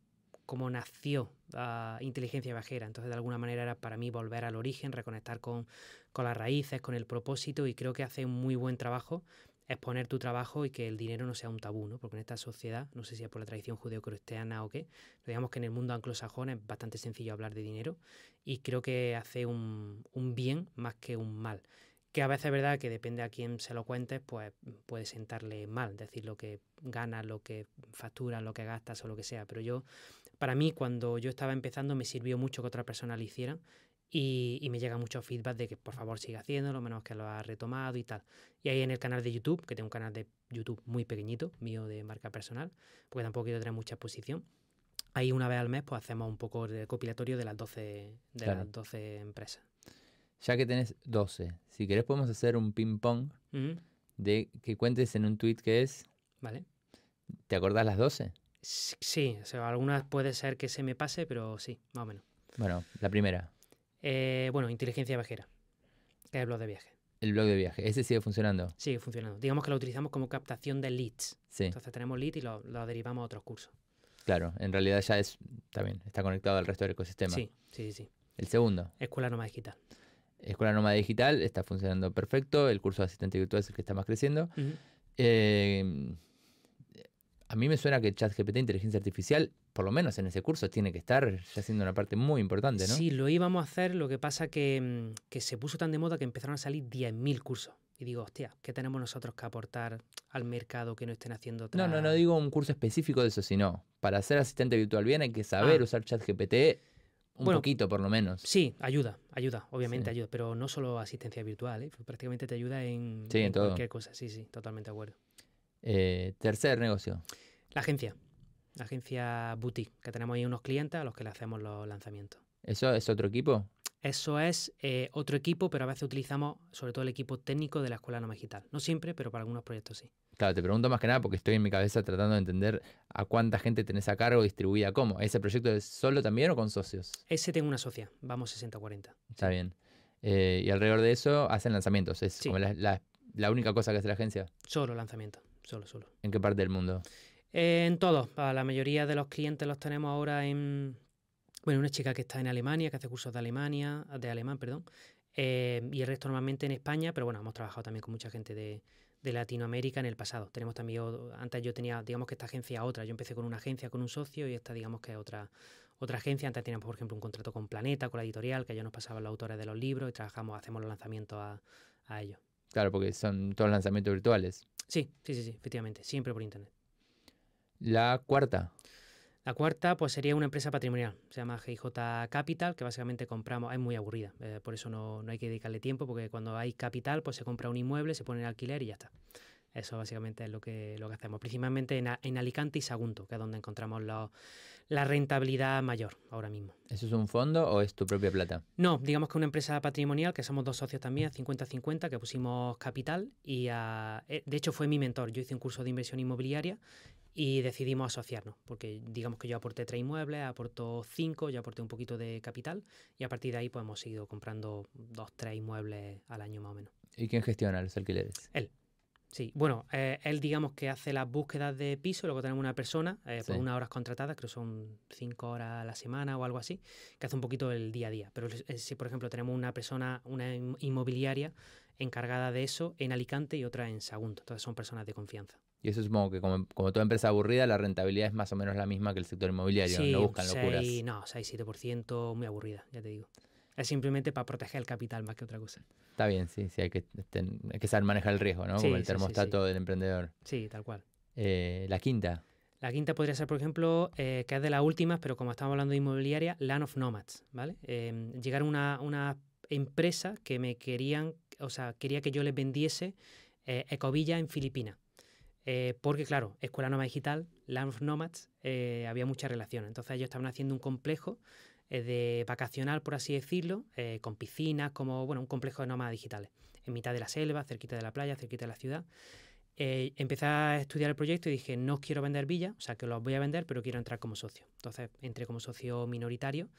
cómo nació uh, Inteligencia Viajera. Entonces, de alguna manera era para mí volver al origen, reconectar con, con las raíces, con el propósito, y creo que hace un muy buen trabajo exponer tu trabajo y que el dinero no sea un tabú, ¿no? Porque en esta sociedad, no sé si es por la tradición judeo-cristiana o qué, pero digamos que en el mundo anglosajón es bastante sencillo hablar de dinero y creo que hace un, un bien más que un mal. Que a veces es verdad que depende a quién se lo cuentes, pues puede sentarle mal, decir lo que ganas, lo que facturas, lo que gastas o lo que sea. Pero yo, para mí, cuando yo estaba empezando, me sirvió mucho que otra persona lo hicieran. Y, y me llega mucho feedback de que por favor siga haciéndolo, menos que lo ha retomado y tal. Y ahí en el canal de YouTube, que tengo un canal de YouTube muy pequeñito, mío de marca personal, porque tampoco quiero tener mucha exposición, ahí una vez al mes pues hacemos un poco de recopilatorio de las doce, de Claro. las doce empresas. Ya que tenés doce, si querés podemos hacer un ping-pong Uh-huh. de que cuentes en un tweet que es... ¿Vale? ¿Te acordás las doce? Sí, o sea, algunas puede ser que se me pase, pero sí, más o menos. Bueno, la primera. Eh, bueno, Inteligencia Viajera, que es el blog de viaje. El blog de viaje. ¿Ese sigue funcionando? Sigue funcionando. Digamos que lo utilizamos como captación de leads. Sí. Entonces tenemos leads y lo, lo derivamos a otros cursos. Claro, en realidad ya es... También está conectado al resto del ecosistema. Sí, sí, sí. El segundo. Escuela Nómada Digital. Escuela Nómada Digital está funcionando perfecto. El curso de asistente virtual es el que está más creciendo. Uh-huh. Eh, a mí me suena que ChatGPT, inteligencia artificial, por lo menos en ese curso, tiene que estar ya siendo una parte muy importante, ¿no? Sí, lo íbamos a hacer, lo que pasa que, que se puso tan de moda que empezaron a salir diez mil cursos. Y digo, hostia, ¿qué tenemos nosotros que aportar al mercado que no estén haciendo otra? No, no, no digo un curso específico de eso, sino para ser asistente virtual bien hay que saber Ah. usar ChatGPT un Bueno, poquito por lo menos. Sí, ayuda, ayuda, obviamente Sí. ayuda, pero no solo asistencia virtual, ¿eh? Prácticamente te ayuda en, Sí, en en todo. cualquier cosa. Sí, sí, totalmente de acuerdo. Eh, tercer negocio. La agencia, la agencia boutique, que tenemos ahí unos clientes a los que le hacemos los lanzamientos. ¿Eso es otro equipo? Eso es eh, otro equipo, pero a veces utilizamos sobre todo el equipo técnico de la Escuela Nómada Digital. No siempre, pero para algunos proyectos sí. Claro, te pregunto más que nada porque estoy en mi cabeza tratando de entender a cuánta gente tenés a cargo, distribuida cómo. ¿Ese proyecto es solo también o con socios? Ese tengo una socia, vamos sesenta cuarenta. Está bien. Eh, y alrededor de eso hacen lanzamientos. Es Sí. como la, la- la única cosa que hace la agencia. Solo lanzamiento, solo, solo. ¿En qué parte del mundo? Eh, en todo, a la mayoría de los clientes los tenemos ahora en... Bueno, una chica que está en Alemania, que hace cursos de Alemania, de alemán, perdón, eh, y el resto normalmente en España, pero bueno, hemos trabajado también con mucha gente de, de Latinoamérica en el pasado. Tenemos también, antes yo tenía, digamos que esta agencia otra, yo empecé con una agencia, con un socio, y esta digamos que es otra, otra agencia. Antes teníamos, por ejemplo, un contrato con Planeta, con la editorial, que ellos nos pasaban los autores de los libros y trabajamos, hacemos los lanzamientos a, a ellos. Claro, porque son todos lanzamientos virtuales. Sí, sí, sí, sí, efectivamente, siempre por internet. La cuarta. La cuarta, pues sería una empresa patrimonial, se llama G I J Capital, que básicamente compramos, es muy aburrida, eh, por eso no, no hay que dedicarle tiempo, porque cuando hay capital, pues se compra un inmueble, se pone en alquiler y ya está. Eso básicamente es lo que, lo que hacemos, principalmente en, en Alicante y Sagunto, que es donde encontramos lo, la rentabilidad mayor ahora mismo. ¿Eso es un fondo o es tu propia plata? No, digamos que una empresa patrimonial, que somos dos socios también, cincuenta cincuenta, que pusimos capital y a, de hecho fue mi mentor, yo hice un curso de inversión inmobiliaria y decidimos asociarnos, porque digamos que yo aporté tres inmuebles, aportó cinco, yo aporté un poquito de capital y a partir de ahí pues hemos ido comprando dos, tres inmuebles al año más o menos. ¿Y quién gestiona los alquileres? Él. Sí, bueno, eh, él digamos que hace las búsquedas de piso, luego tenemos una persona eh, por Sí. unas horas contratadas, creo que son cinco horas a la semana o algo así, que hace un poquito el día a día. Pero eh, si, por ejemplo, tenemos una persona, una inmobiliaria encargada de eso en Alicante y otra en Sagunto, entonces son personas de confianza. Y eso supongo que como, como toda empresa aburrida, la rentabilidad es más o menos la misma que el sector inmobiliario. Sí, no buscan locuras. seis, no, seis siete por ciento, muy aburrida, ya te digo. Es simplemente para proteger el capital más que otra cosa. Está bien, sí, sí, hay que, ten- hay que saber manejar el riesgo, ¿no? Sí, Como el sí, sí, termostato del emprendedor. Sí, tal cual. Eh, la quinta. La quinta podría ser, por ejemplo, eh, que es de las últimas, pero como estamos hablando de inmobiliaria, Land of Nomads, ¿vale? Eh, llegaron una, una empresa que me querían, o sea, quería que yo les vendiese eh, Ecovilla en Filipinas. Eh, porque, claro, Escuela Nómada Digital, Land of Nomads, eh, había mucha relación. Entonces ellos estaban haciendo un complejo eh, de vacacional, por así decirlo, eh, con piscinas, como, bueno, un complejo de nómadas digitales, en mitad de la selva, cerquita de la playa, cerquita de la ciudad. Eh, empecé a estudiar el proyecto y dije, no quiero vender villas, o sea, que los voy a vender, pero quiero entrar como socio. Entonces entré como socio minoritario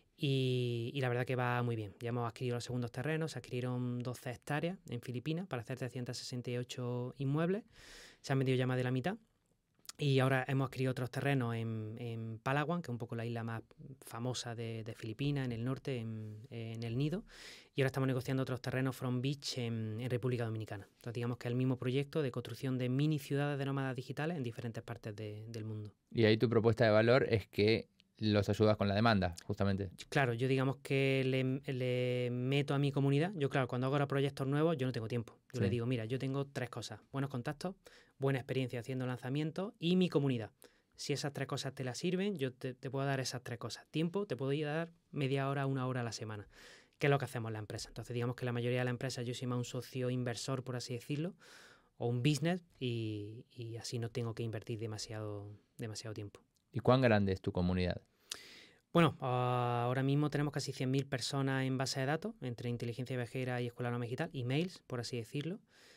y, y la verdad que va muy bien. Ya hemos adquirido los segundos terrenos, se adquirieron doce hectáreas en Filipinas para hacer trescientos sesenta y ocho inmuebles. Se han vendido ya más de la mitad Y ahora hemos adquirido otros terrenos en, en Palawan, que es un poco la isla más famosa de, de Filipinas, en el norte, en, en el Nido. Y ahora estamos negociando otros terrenos Front Beach en, en República Dominicana. Entonces digamos que es el mismo proyecto de construcción de mini ciudades de nómadas digitales en diferentes partes de, del mundo. Y ahí tu propuesta de valor es que los ayudas con la demanda, justamente. Claro, yo digamos que le, le meto a mi comunidad. Yo, claro, cuando hago ahora proyectos nuevos, yo no tengo tiempo. Yo Sí. le digo, mira, yo tengo tres cosas. Buenos contactos, buena experiencia haciendo lanzamientos y mi comunidad. Si esas tres cosas te las sirven, yo te, te puedo dar esas tres cosas. Tiempo, te puedo dar media hora, una hora a la semana, que es lo que hacemos en la empresa. Entonces, digamos que la mayoría de la empresa yo soy más un socio inversor, por así decirlo, o un business, y, y así no tengo que invertir demasiado, demasiado tiempo. ¿Y cuán grande es tu comunidad? Bueno, uh, ahora mismo tenemos casi cien mil personas en base de datos, entre inteligencia viajera y escuela nómada digital, emails, por así decirlo,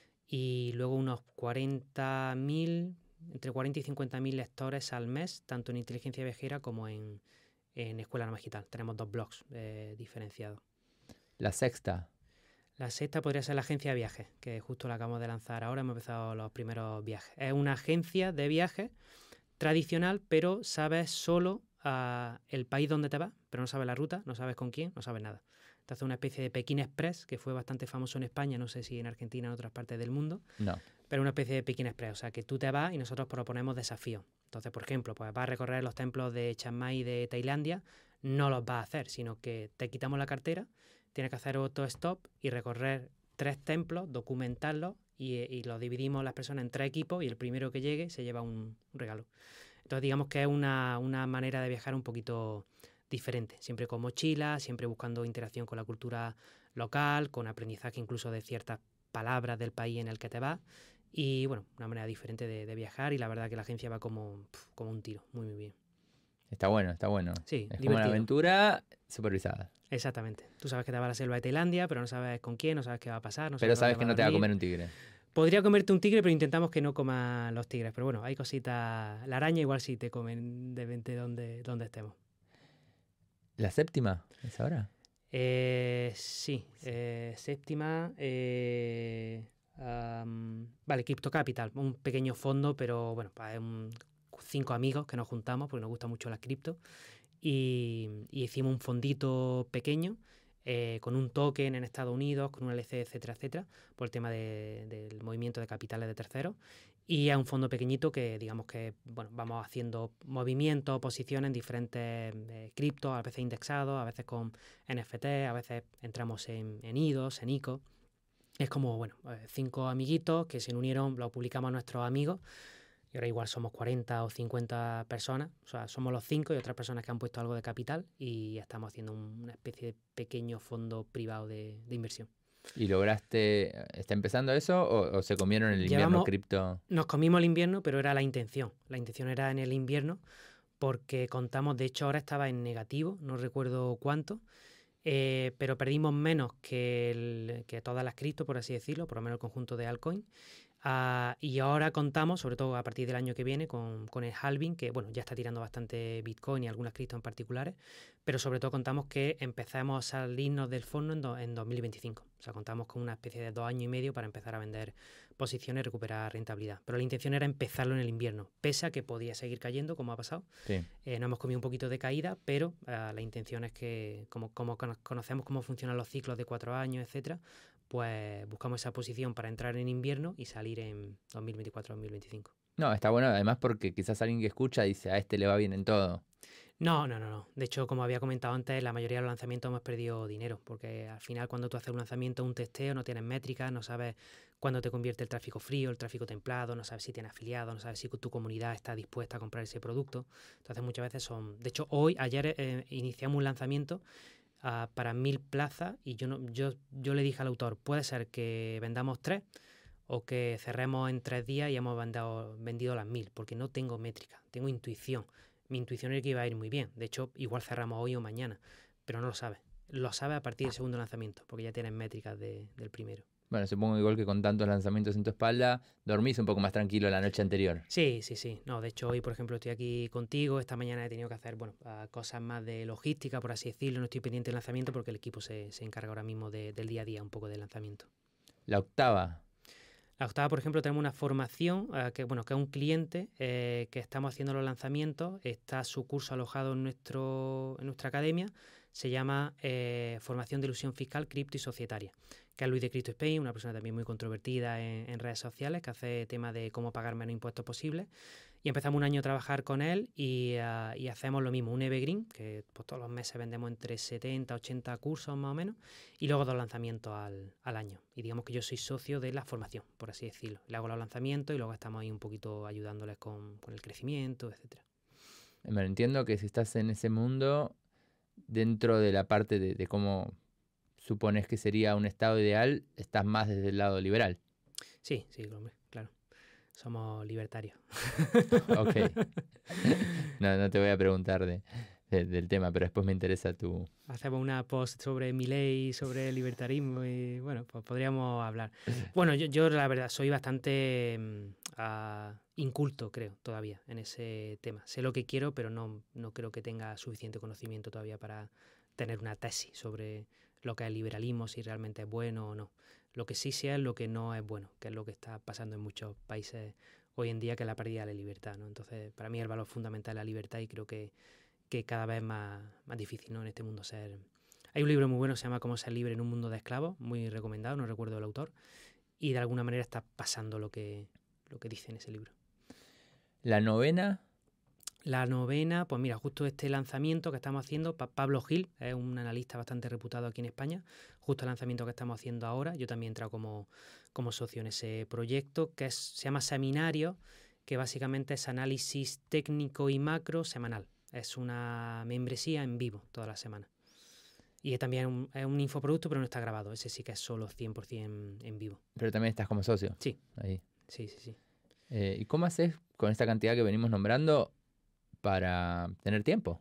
y luego unos cuarenta mil, entre cuarenta y cincuenta mil lectores al mes, tanto en inteligencia viajera como en, en escuela nómada digital. Tenemos dos blogs eh, diferenciados. La sexta. La sexta podría ser la agencia de viajes, que justo la acabamos de lanzar ahora, hemos empezado los primeros viajes. Es una agencia de viajes tradicional, pero sabes solo uh, el país donde te vas, pero no sabes la ruta, no sabes con quién, no sabes nada. Entonces una especie de Pekín Express, que fue bastante famoso en España, no sé si en Argentina o en otras partes del mundo, No. pero una especie de Pekín Express, o sea, que tú te vas y nosotros proponemos desafíos. Entonces, por ejemplo, pues vas a recorrer los templos de Chiang Mai de Tailandia, no los vas a hacer, sino que te quitamos la cartera, tienes que hacer auto-stop y recorrer tres templos, documentarlos y, y los dividimos las personas en tres equipos y el primero que llegue se lleva un, un regalo. Entonces digamos que es una, una manera de viajar un poquito diferente, siempre con mochila, siempre buscando interacción con la cultura local, con aprendizaje incluso de ciertas palabras del país en el que te vas y bueno, una manera diferente de, de viajar y la verdad que la agencia va como, como un tiro, muy muy bien. Está bueno, está bueno. Sí, es divertido. Como una aventura supervisada. Exactamente. Tú sabes que te vas a la selva de Tailandia, pero no sabes con quién, no sabes qué va a pasar. No Pero sabes, sabes que va no a te va a venir. comer un tigre. Podría comerte un tigre, pero intentamos que no coma los tigres. Pero bueno, hay cositas. La araña igual sí te comen de veinte donde, donde estemos. ¿La séptima es ahora? Eh, sí, eh, séptima. Eh, um, vale, Crypto Capital, un pequeño fondo, pero bueno, es un, cinco amigos que nos juntamos porque nos gusta mucho las cripto. Y, y hicimos un fondito pequeño eh, con un token en Estados Unidos, con un L C, etcétera, etcétera, por el tema de, del movimiento de capitales de terceros. Y es un fondo pequeñito que, digamos que, bueno, vamos haciendo movimientos, posiciones en diferentes eh, criptos, a veces indexados, a veces con N F T, a veces entramos en, en I D O S, en I C O. Es como, bueno, cinco amiguitos que se unieron, lo publicamos a nuestros amigos. Y ahora igual somos cuarenta o cincuenta personas, o sea, somos los cinco y otras personas que han puesto algo de capital y estamos haciendo un, una especie de pequeño fondo privado de, de inversión. ¿Y lograste, está empezando eso o, o se comieron el invierno Llevamos, cripto? Nos comimos el invierno, pero era la intención. La intención era en el invierno porque contamos, de hecho ahora estaba en negativo, no recuerdo cuánto, eh, pero perdimos menos que, el, que todas las cripto, por así decirlo, por lo menos el conjunto de altcoin. Uh, y ahora contamos, sobre todo a partir del año que viene, con, con el halving, que bueno, ya está tirando bastante Bitcoin y algunas criptos en particulares, pero sobre todo contamos que empezamos a salirnos del fondo en, do, en dos mil veinticinco. O sea, contamos con una especie de dos años y medio para empezar a vender posiciones y recuperar rentabilidad. Pero la intención era empezarlo en el invierno, pese a que podía seguir cayendo, como ha pasado. Sí. Eh, nos hemos comido un poquito de caída, pero uh, la intención es que, como, como conocemos cómo funcionan los ciclos de cuatro años, etcétera, pues buscamos esa posición para entrar en invierno y salir en dos mil veinticuatro dos mil veinticinco. No, está bueno además porque quizás alguien que escucha dice, a este le va bien en todo. No, no, no, no. De hecho, como había comentado antes, la mayoría de los lanzamientos hemos perdido dinero, porque al final cuando tú haces un lanzamiento, un testeo, no tienes métricas, no sabes cuándo te convierte el tráfico frío, el tráfico templado, no sabes si tienes afiliados, no sabes si tu comunidad está dispuesta a comprar ese producto. Entonces muchas veces son... De hecho, hoy, ayer eh, iniciamos un lanzamiento Uh, para mil plazas y yo, no, yo, yo le dije al autor, puede ser que vendamos tres o que cerremos en tres días y hemos vendido, vendido las mil, porque no tengo métrica, tengo intuición. Mi intuición es que iba a ir muy bien, de hecho igual cerramos hoy o mañana, pero no lo sabe. Lo sabe a partir del segundo lanzamiento, porque ya tienes métricas de, del primero. Bueno, supongo igual que con tantos lanzamientos en tu espalda, dormís un poco más tranquilo la noche anterior. Sí, sí, sí. No, de hecho, hoy, por ejemplo, estoy aquí contigo. Esta mañana he tenido que hacer, bueno, uh, cosas más de logística, por así decirlo. No estoy pendiente del lanzamiento porque el equipo se, se encarga ahora mismo de, del día a día un poco del lanzamiento. La octava. La octava, por ejemplo, tenemos una formación eh, que, bueno, que es un cliente eh, que estamos haciendo los lanzamientos. Está su curso alojado en, nuestro, en nuestra academia. Se llama eh, Formación de Ilusión Fiscal, Cripto y Societaria, que es Luis de Cristo Spain, una persona también muy controvertida en, en redes sociales, que hace tema de cómo pagar menos impuestos posible. Y empezamos un año a trabajar con él y, uh, y hacemos lo mismo, un evergreen, que pues, todos los meses vendemos entre setenta, ochenta cursos más o menos, y luego dos lanzamientos al, al año. Y digamos que yo soy socio de la formación, por así decirlo. Le hago los lanzamientos y luego estamos ahí un poquito ayudándoles con, con el crecimiento, etcétera. Me entiendo que si estás en ese mundo, dentro de la parte de, de cómo supones que sería un estado ideal, estás más desde el lado liberal. Sí, sí, hombre, claro. Somos libertarios. Ok. No, no te voy a preguntar de, de, del tema, pero después me interesa tu... Hacemos una post sobre Milei, sobre el libertarismo y bueno, pues podríamos hablar. Bueno, yo, yo la verdad soy bastante uh, inculto, creo, todavía en ese tema. Sé lo que quiero, pero no, no creo que tenga suficiente conocimiento todavía para tener una tesis sobre lo que es el liberalismo, si realmente es bueno o no. Lo que sí sé es lo que no es bueno, que es lo que está pasando en muchos países hoy en día, que es la pérdida de la libertad, ¿no? Entonces, para mí el valor fundamental es la libertad y creo que, que cada vez es más, más difícil, ¿no? En este mundo ser... Hay un libro muy bueno que se llama Cómo ser libre en un mundo de esclavos, muy recomendado, no recuerdo el autor, y de alguna manera está pasando lo que, lo que dice en ese libro. ¿La novena? La novena, pues mira, justo este lanzamiento que estamos haciendo, pa Pablo Gil, es un analista bastante reputado aquí en España, justo el lanzamiento que estamos haciendo ahora, yo también he entrado como, como socio en ese proyecto, que es, se llama Seminario, que básicamente es análisis técnico y macro semanal. Es una membresía en vivo toda la semana. Y es también un, es un infoproducto, pero no está grabado, ese sí que es solo cien por ciento en vivo. Pero también estás como socio. Sí, ahí. sí, sí, sí. Eh, ¿Y cómo haces con esta cantidad que venimos nombrando para tener tiempo?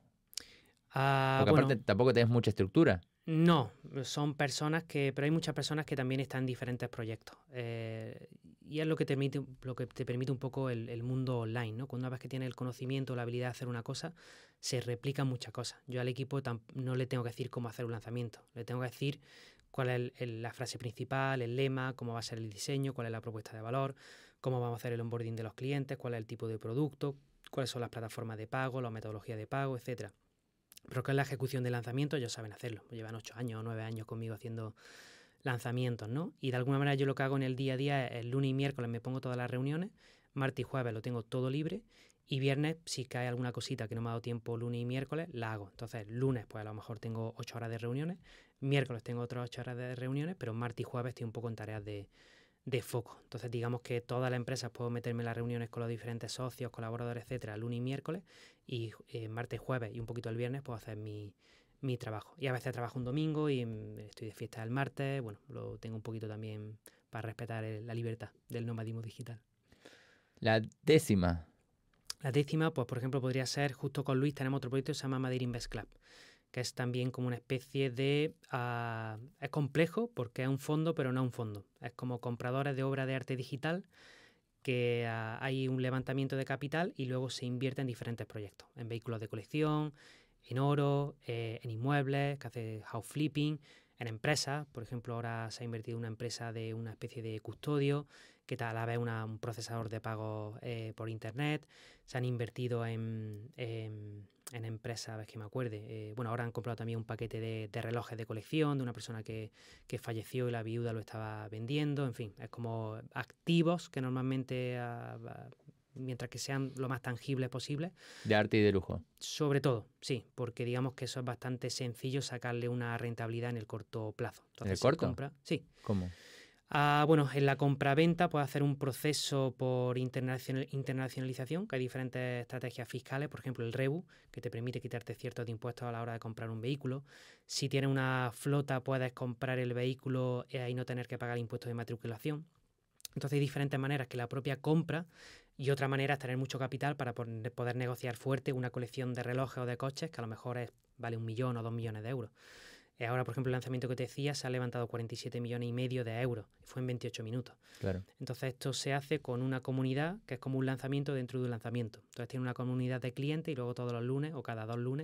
Ah, Porque bueno, aparte tampoco tenés mucha estructura. No, son personas que, pero hay muchas personas que también están en diferentes proyectos. Eh, y es lo que te permite, lo que te permite un poco el, el mundo online, ¿no? Cuando una vez que tienes el conocimiento, la habilidad de hacer una cosa, se replican muchas cosas. Yo al equipo no le tengo que decir cómo hacer un lanzamiento, le tengo que decir cuál es el, el, la frase principal, el lema, cómo va a ser el diseño, cuál es la propuesta de valor, cómo vamos a hacer el onboarding de los clientes, cuál es el tipo de producto, cuáles son las plataformas de pago, la metodología de pago, etcétera. Pero que es la ejecución de lanzamientos, ellos saben hacerlo. Llevan ocho años o nueve años conmigo haciendo lanzamientos, ¿no? Y de alguna manera yo lo que hago en el día a día es el lunes y miércoles me pongo todas las reuniones, martes y jueves lo tengo todo libre y viernes, si cae alguna cosita que no me ha dado tiempo lunes y miércoles, la hago. Entonces, lunes pues a lo mejor tengo ocho horas de reuniones, miércoles tengo otras ocho horas de reuniones, pero martes y jueves estoy un poco en tareas de, de foco. Entonces, digamos que todas las empresas puedo meterme en las reuniones con los diferentes socios, colaboradores, etcétera, lunes y miércoles, y eh, martes, jueves y un poquito el viernes puedo hacer mi, mi trabajo. Y a veces trabajo un domingo y estoy de fiesta el martes, bueno, lo tengo un poquito también para respetar el, la libertad del nomadismo digital. La décima. La décima, pues por ejemplo, podría ser, justo con Luis tenemos otro proyecto que se llama Madrid Invest Club, que es también como una especie de... Uh, es complejo porque es un fondo, pero no un fondo. Es como compradores de obra de arte digital, que uh, hay un levantamiento de capital y luego se invierte en diferentes proyectos, en vehículos de colección, en oro, eh, en inmuebles, que hace house flipping, en empresas. Por ejemplo, ahora se ha invertido en una empresa de una especie de custodio, que a la vez una, un procesador de pagos eh, por internet. Se han invertido en, en, en empresas, a ver que me acuerde. Eh, bueno, ahora han comprado también un paquete de, de relojes de colección de una persona que, que falleció y la viuda lo estaba vendiendo. En fin, es como activos que normalmente, uh, uh, mientras que sean lo más tangibles posible. De arte y de lujo. Sobre todo, sí, porque digamos que eso es bastante sencillo sacarle una rentabilidad en el corto plazo. Entonces, ¿En el corto? Compra, sí. ¿Cómo? Uh, bueno, en la compraventa puede hacer un proceso por internacional, internacionalización, que hay diferentes estrategias fiscales, por ejemplo el REBU, que te permite quitarte ciertos impuestos a la hora de comprar un vehículo. Si tienes una flota puedes comprar el vehículo y no tener que pagar impuestos de matriculación. Entonces hay diferentes maneras que la propia compra y otra manera es tener mucho capital para poder negociar fuerte una colección de relojes o de coches que a lo mejor es, vale un millón o dos millones de euros. Ahora, por ejemplo, el lanzamiento que te decía se ha levantado cuarenta y siete millones y medio de euros. Fue en veintiocho minutos. Claro. Entonces, esto se hace con una comunidad que es como un lanzamiento dentro de un lanzamiento. Entonces, tiene una comunidad de clientes y luego todos los lunes o cada dos lunes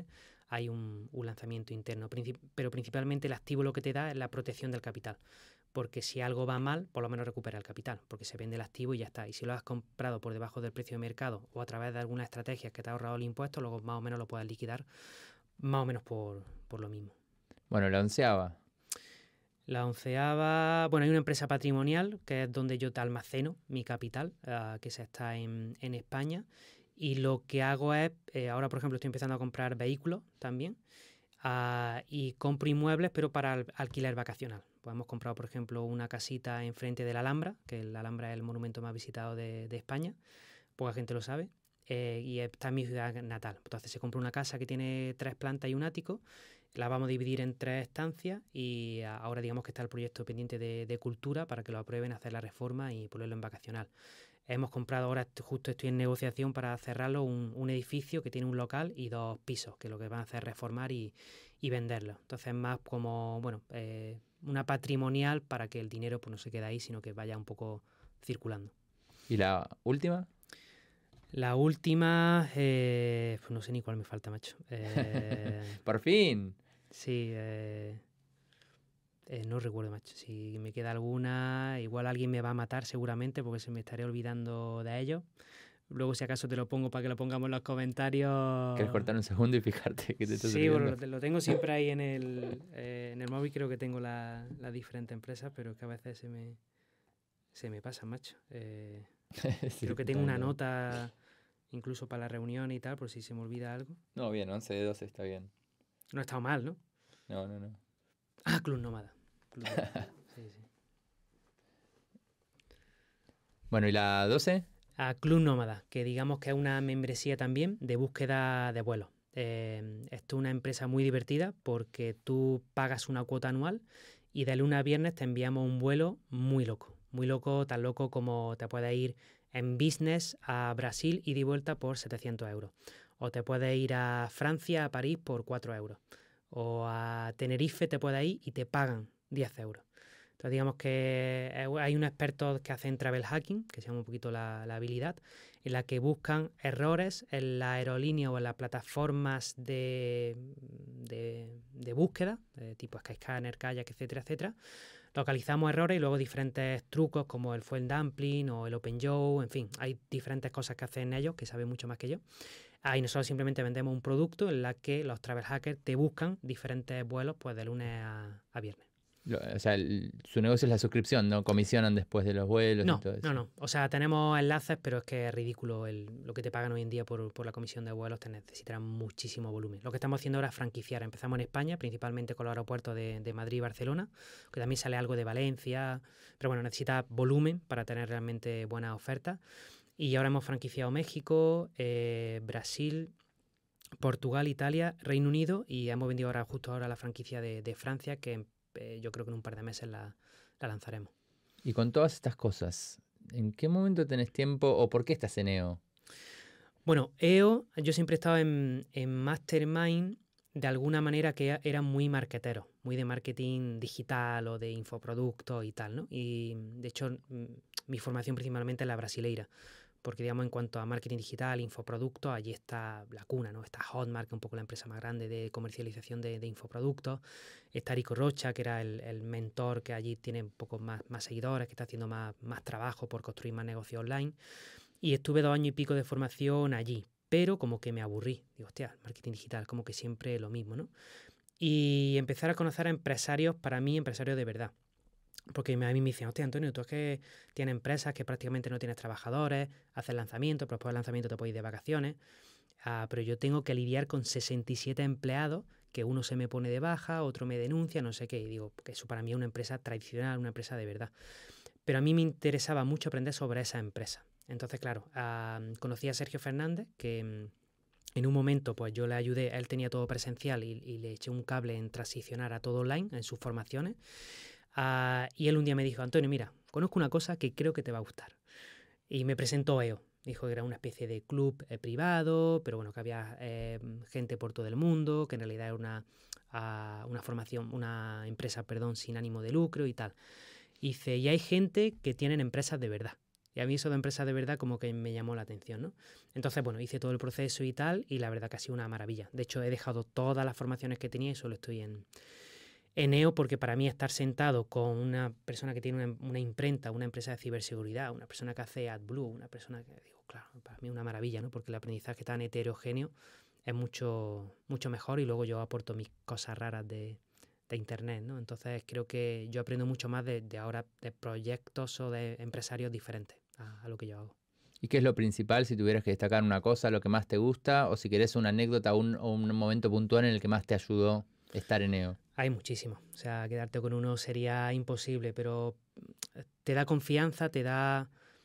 hay un, un lanzamiento interno. Princip- pero principalmente el activo lo que te da es la protección del capital. Porque si algo va mal, por lo menos recupera el capital, porque se vende el activo y ya está. Y si lo has comprado por debajo del precio de mercado o a través de alguna estrategia que te ha ahorrado el impuesto, luego más o menos lo puedes liquidar más o menos por, por lo mismo. Bueno, la onceava. La onceava, bueno, hay una empresa patrimonial que es donde yo te almaceno mi capital, uh, que se está en, en España. Y lo que hago es, eh, ahora por ejemplo estoy empezando a comprar vehículos también. Uh, y compro inmuebles, pero para al alquiler vacacional. Pues hemos comprado, por ejemplo, una casita enfrente de la Alhambra, que la Alhambra es el monumento más visitado de, de España. Poca gente lo sabe. Eh, y está en mi ciudad natal. Entonces se compra una casa que tiene tres plantas y un ático. La vamos a dividir en tres estancias y ahora digamos que está el proyecto pendiente de, de cultura para que lo aprueben, hacer la reforma y ponerlo en vacacional. Hemos comprado, ahora justo estoy en negociación para cerrarlo, un, un edificio que tiene un local y dos pisos, que lo que van a hacer es reformar y, y venderlo. Entonces más como, bueno, eh, una patrimonial para que el dinero pues, no se quede ahí, sino que vaya un poco circulando. ¿Y la última? La última, eh, pues no sé ni cuál me falta, macho. Eh, ¡Por fin! Sí, eh, eh, no recuerdo, macho. Si me queda alguna, igual alguien me va a matar seguramente porque se me estaré olvidando de ello. Luego, si acaso te lo pongo para que lo pongamos en los comentarios. ¿Quieres cortar un segundo y fijarte que te estás Sí, olvidando? bueno, lo, lo tengo siempre ahí en el, eh, en el móvil. Creo que tengo las la diferentes empresas, pero es que a veces se me, se me pasa, macho. Eh, Sí, creo que tengo una totalmente. nota incluso para la reunión y tal, por si se me olvida algo. No, bien, once de doce está bien. No ha estado mal, ¿no? No, no, no. Ah, Club Nómada. Club Nómada. Sí, sí. Bueno, ¿y la doce? A Club Nómada, que digamos que es una membresía también de búsqueda de vuelos. Eh, esto es una empresa muy divertida porque tú pagas una cuota anual y de lunes a viernes te enviamos un vuelo muy loco. Muy loco, tan loco como te puedes ir en business a Brasil y de vuelta por setecientos euros. O te puedes ir a Francia, a París por cuatro euros. O a Tenerife te puedes ir y te pagan diez euros. Entonces digamos que hay unos expertos que hacen travel hacking, que se llama un poquito la, la habilidad, en la que buscan errores en la aerolínea o en las plataformas de, de, de búsqueda, de tipo Skyscanner, Kayak, etcétera, etcétera. Localizamos errores y luego diferentes trucos como el fuel dumpling o el OpenJoe, en fin, hay diferentes cosas que hacen ellos, que saben mucho más que yo. Ahí nosotros simplemente vendemos un producto en la que los travel hackers te buscan diferentes vuelos pues de lunes a, a viernes. Lo- o sea, el- su negocio es la suscripción, ¿no? Comisionan después de los vuelos y No, todo eso. no, no. O sea, tenemos enlaces, pero es que es ridículo el, lo que te pagan hoy en día por, por la comisión de vuelos. Te necesitarán muchísimo volumen. Lo que estamos haciendo ahora es franquiciar. Empezamos en España, principalmente con los aeropuertos de, de Madrid y Barcelona, que también sale algo de Valencia. Pero bueno, necesita volumen para tener realmente buenas ofertas. Y ahora hemos franquiciado México, eh, Brasil, Portugal, Italia, Reino Unido y hemos vendido ahora justo ahora la franquicia de, de Francia, que eh, yo creo que en un par de meses la, la lanzaremos. Y con todas estas cosas, ¿en qué momento tenés tiempo o por qué estás en E O? Bueno, E O, yo siempre he estado en, en Mastermind de alguna manera que eran muy marketeros, muy de marketing digital o de infoproductos y tal, ¿no? Y de hecho mi formación principalmente es la brasileira, porque digamos en cuanto a marketing digital, infoproductos, allí está la cuna, ¿no? Está Hotmart, que es un poco la empresa más grande de comercialización de, de infoproductos, está Rico Rocha, que era el, el mentor que allí tiene un poco más, más seguidores, que está haciendo más, más trabajo por construir más negocios online. Y estuve dos años y pico de formación allí, pero como que me aburrí. Digo, hostia, marketing digital, como que siempre lo mismo, ¿no? Y empezar a conocer a empresarios, para mí, empresarios de verdad. Porque a mí me dicen, hostia, Antonio, tú es que tienes empresas que prácticamente no tienes trabajadores, haces lanzamientos, pero después del lanzamiento te puedes ir de vacaciones. Ah, pero yo tengo que lidiar con sesenta y siete empleados, que uno se me pone de baja, otro me denuncia, no sé qué. Y digo, que eso para mí es una empresa tradicional, una empresa de verdad. Pero a mí me interesaba mucho aprender sobre esa empresa. Entonces, claro, uh, conocí a Sergio Fernández, que um, en un momento pues yo le ayudé, él tenía todo presencial y, y le eché un cable en transicionar a todo online en sus formaciones. Uh, y él un día me dijo, Antonio, mira, conozco una cosa que creo que te va a gustar. Y me presentó E O. Dijo que era una especie de club eh, privado, pero bueno, que había eh, gente por todo el mundo, que en realidad era una, uh, una formación, una empresa, perdón, sin ánimo de lucro y tal. Y dice, y hay gente que tienen empresas de verdad. Y a mí eso de empresa de verdad como que me llamó la atención, ¿no? Entonces, bueno, hice todo el proceso y tal, y la verdad que ha sido una maravilla. De hecho, he dejado todas las formaciones que tenía y solo estoy en, en E O, porque para mí estar sentado con una persona que tiene una, una imprenta, una empresa de ciberseguridad, una persona que hace AdBlue, una persona que, digo, claro, para mí es una maravilla, ¿no? Porque el aprendizaje tan heterogéneo es mucho, mucho mejor, y luego yo aporto mis cosas raras de, de internet, ¿no? Entonces creo que yo aprendo mucho más de, de ahora de proyectos o de empresarios diferentes a, a lo que yo hago. ¿Y qué es lo principal si tuvieras que destacar una cosa, lo que más te gusta, o si querés una anécdota un, o un momento puntual en el que más te ayudó estar en E O? Hay muchísimo, o sea, quedarte con uno sería imposible, pero te da confianza, te da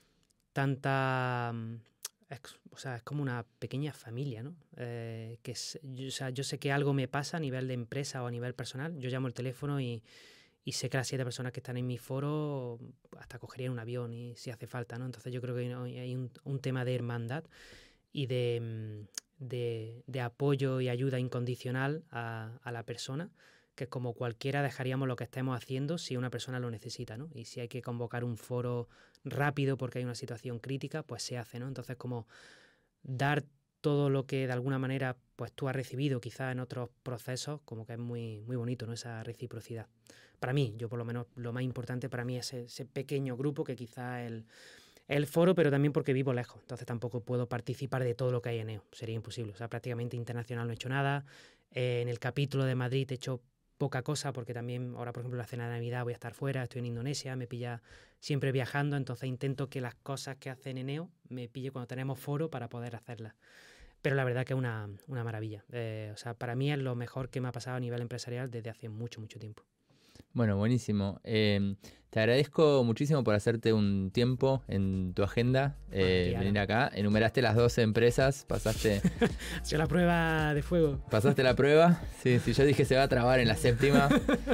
tanta... Es, o sea, es como una pequeña familia, ¿no? Eh, que es, yo, o sea, yo sé que algo me pasa a nivel de empresa o a nivel personal, yo llamo el teléfono y, y sé que las siete personas que están en mi foro hasta cogerían un avión y si hace falta, ¿no? Entonces yo creo que hay un, un tema de hermandad y de, de, de apoyo y ayuda incondicional a, a la persona, que es como cualquiera dejaríamos lo que estemos haciendo si una persona lo necesita, ¿no? Y si hay que convocar un foro rápido porque hay una situación crítica, pues se hace, ¿no? Entonces, como dar todo lo que de alguna manera pues tú has recibido quizás en otros procesos, como que es muy, muy bonito, ¿no? Esa reciprocidad. Para mí, yo por lo menos, lo más importante para mí es ese, ese pequeño grupo que quizás es el, el foro, pero también porque vivo lejos, entonces tampoco puedo participar de todo lo que hay en E O, sería imposible. O sea, prácticamente internacional no he hecho nada, eh, en el capítulo de Madrid he hecho poca cosa, porque también ahora, por ejemplo, la cena de Navidad voy a estar fuera, estoy en Indonesia, me pilla siempre viajando, entonces intento que las cosas que hacen en E O me pille cuando tenemos foro para poder hacerlas. Pero la verdad que es una, una maravilla. Eh, o sea, para mí es lo mejor que me ha pasado a nivel empresarial desde hace mucho, mucho tiempo. Bueno, buenísimo. Eh, te agradezco muchísimo por hacerte un tiempo en tu agenda, eh, bueno, venir acá. Enumeraste las doce empresas, pasaste... ¿Has la prueba de fuego? Pasaste la prueba. Sí, sí, yo dije se va a trabar en la séptima.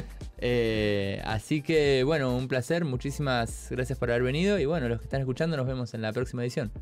eh, así que, bueno, un placer. Muchísimas gracias por haber venido. Y bueno, los que están escuchando, nos vemos en la próxima edición.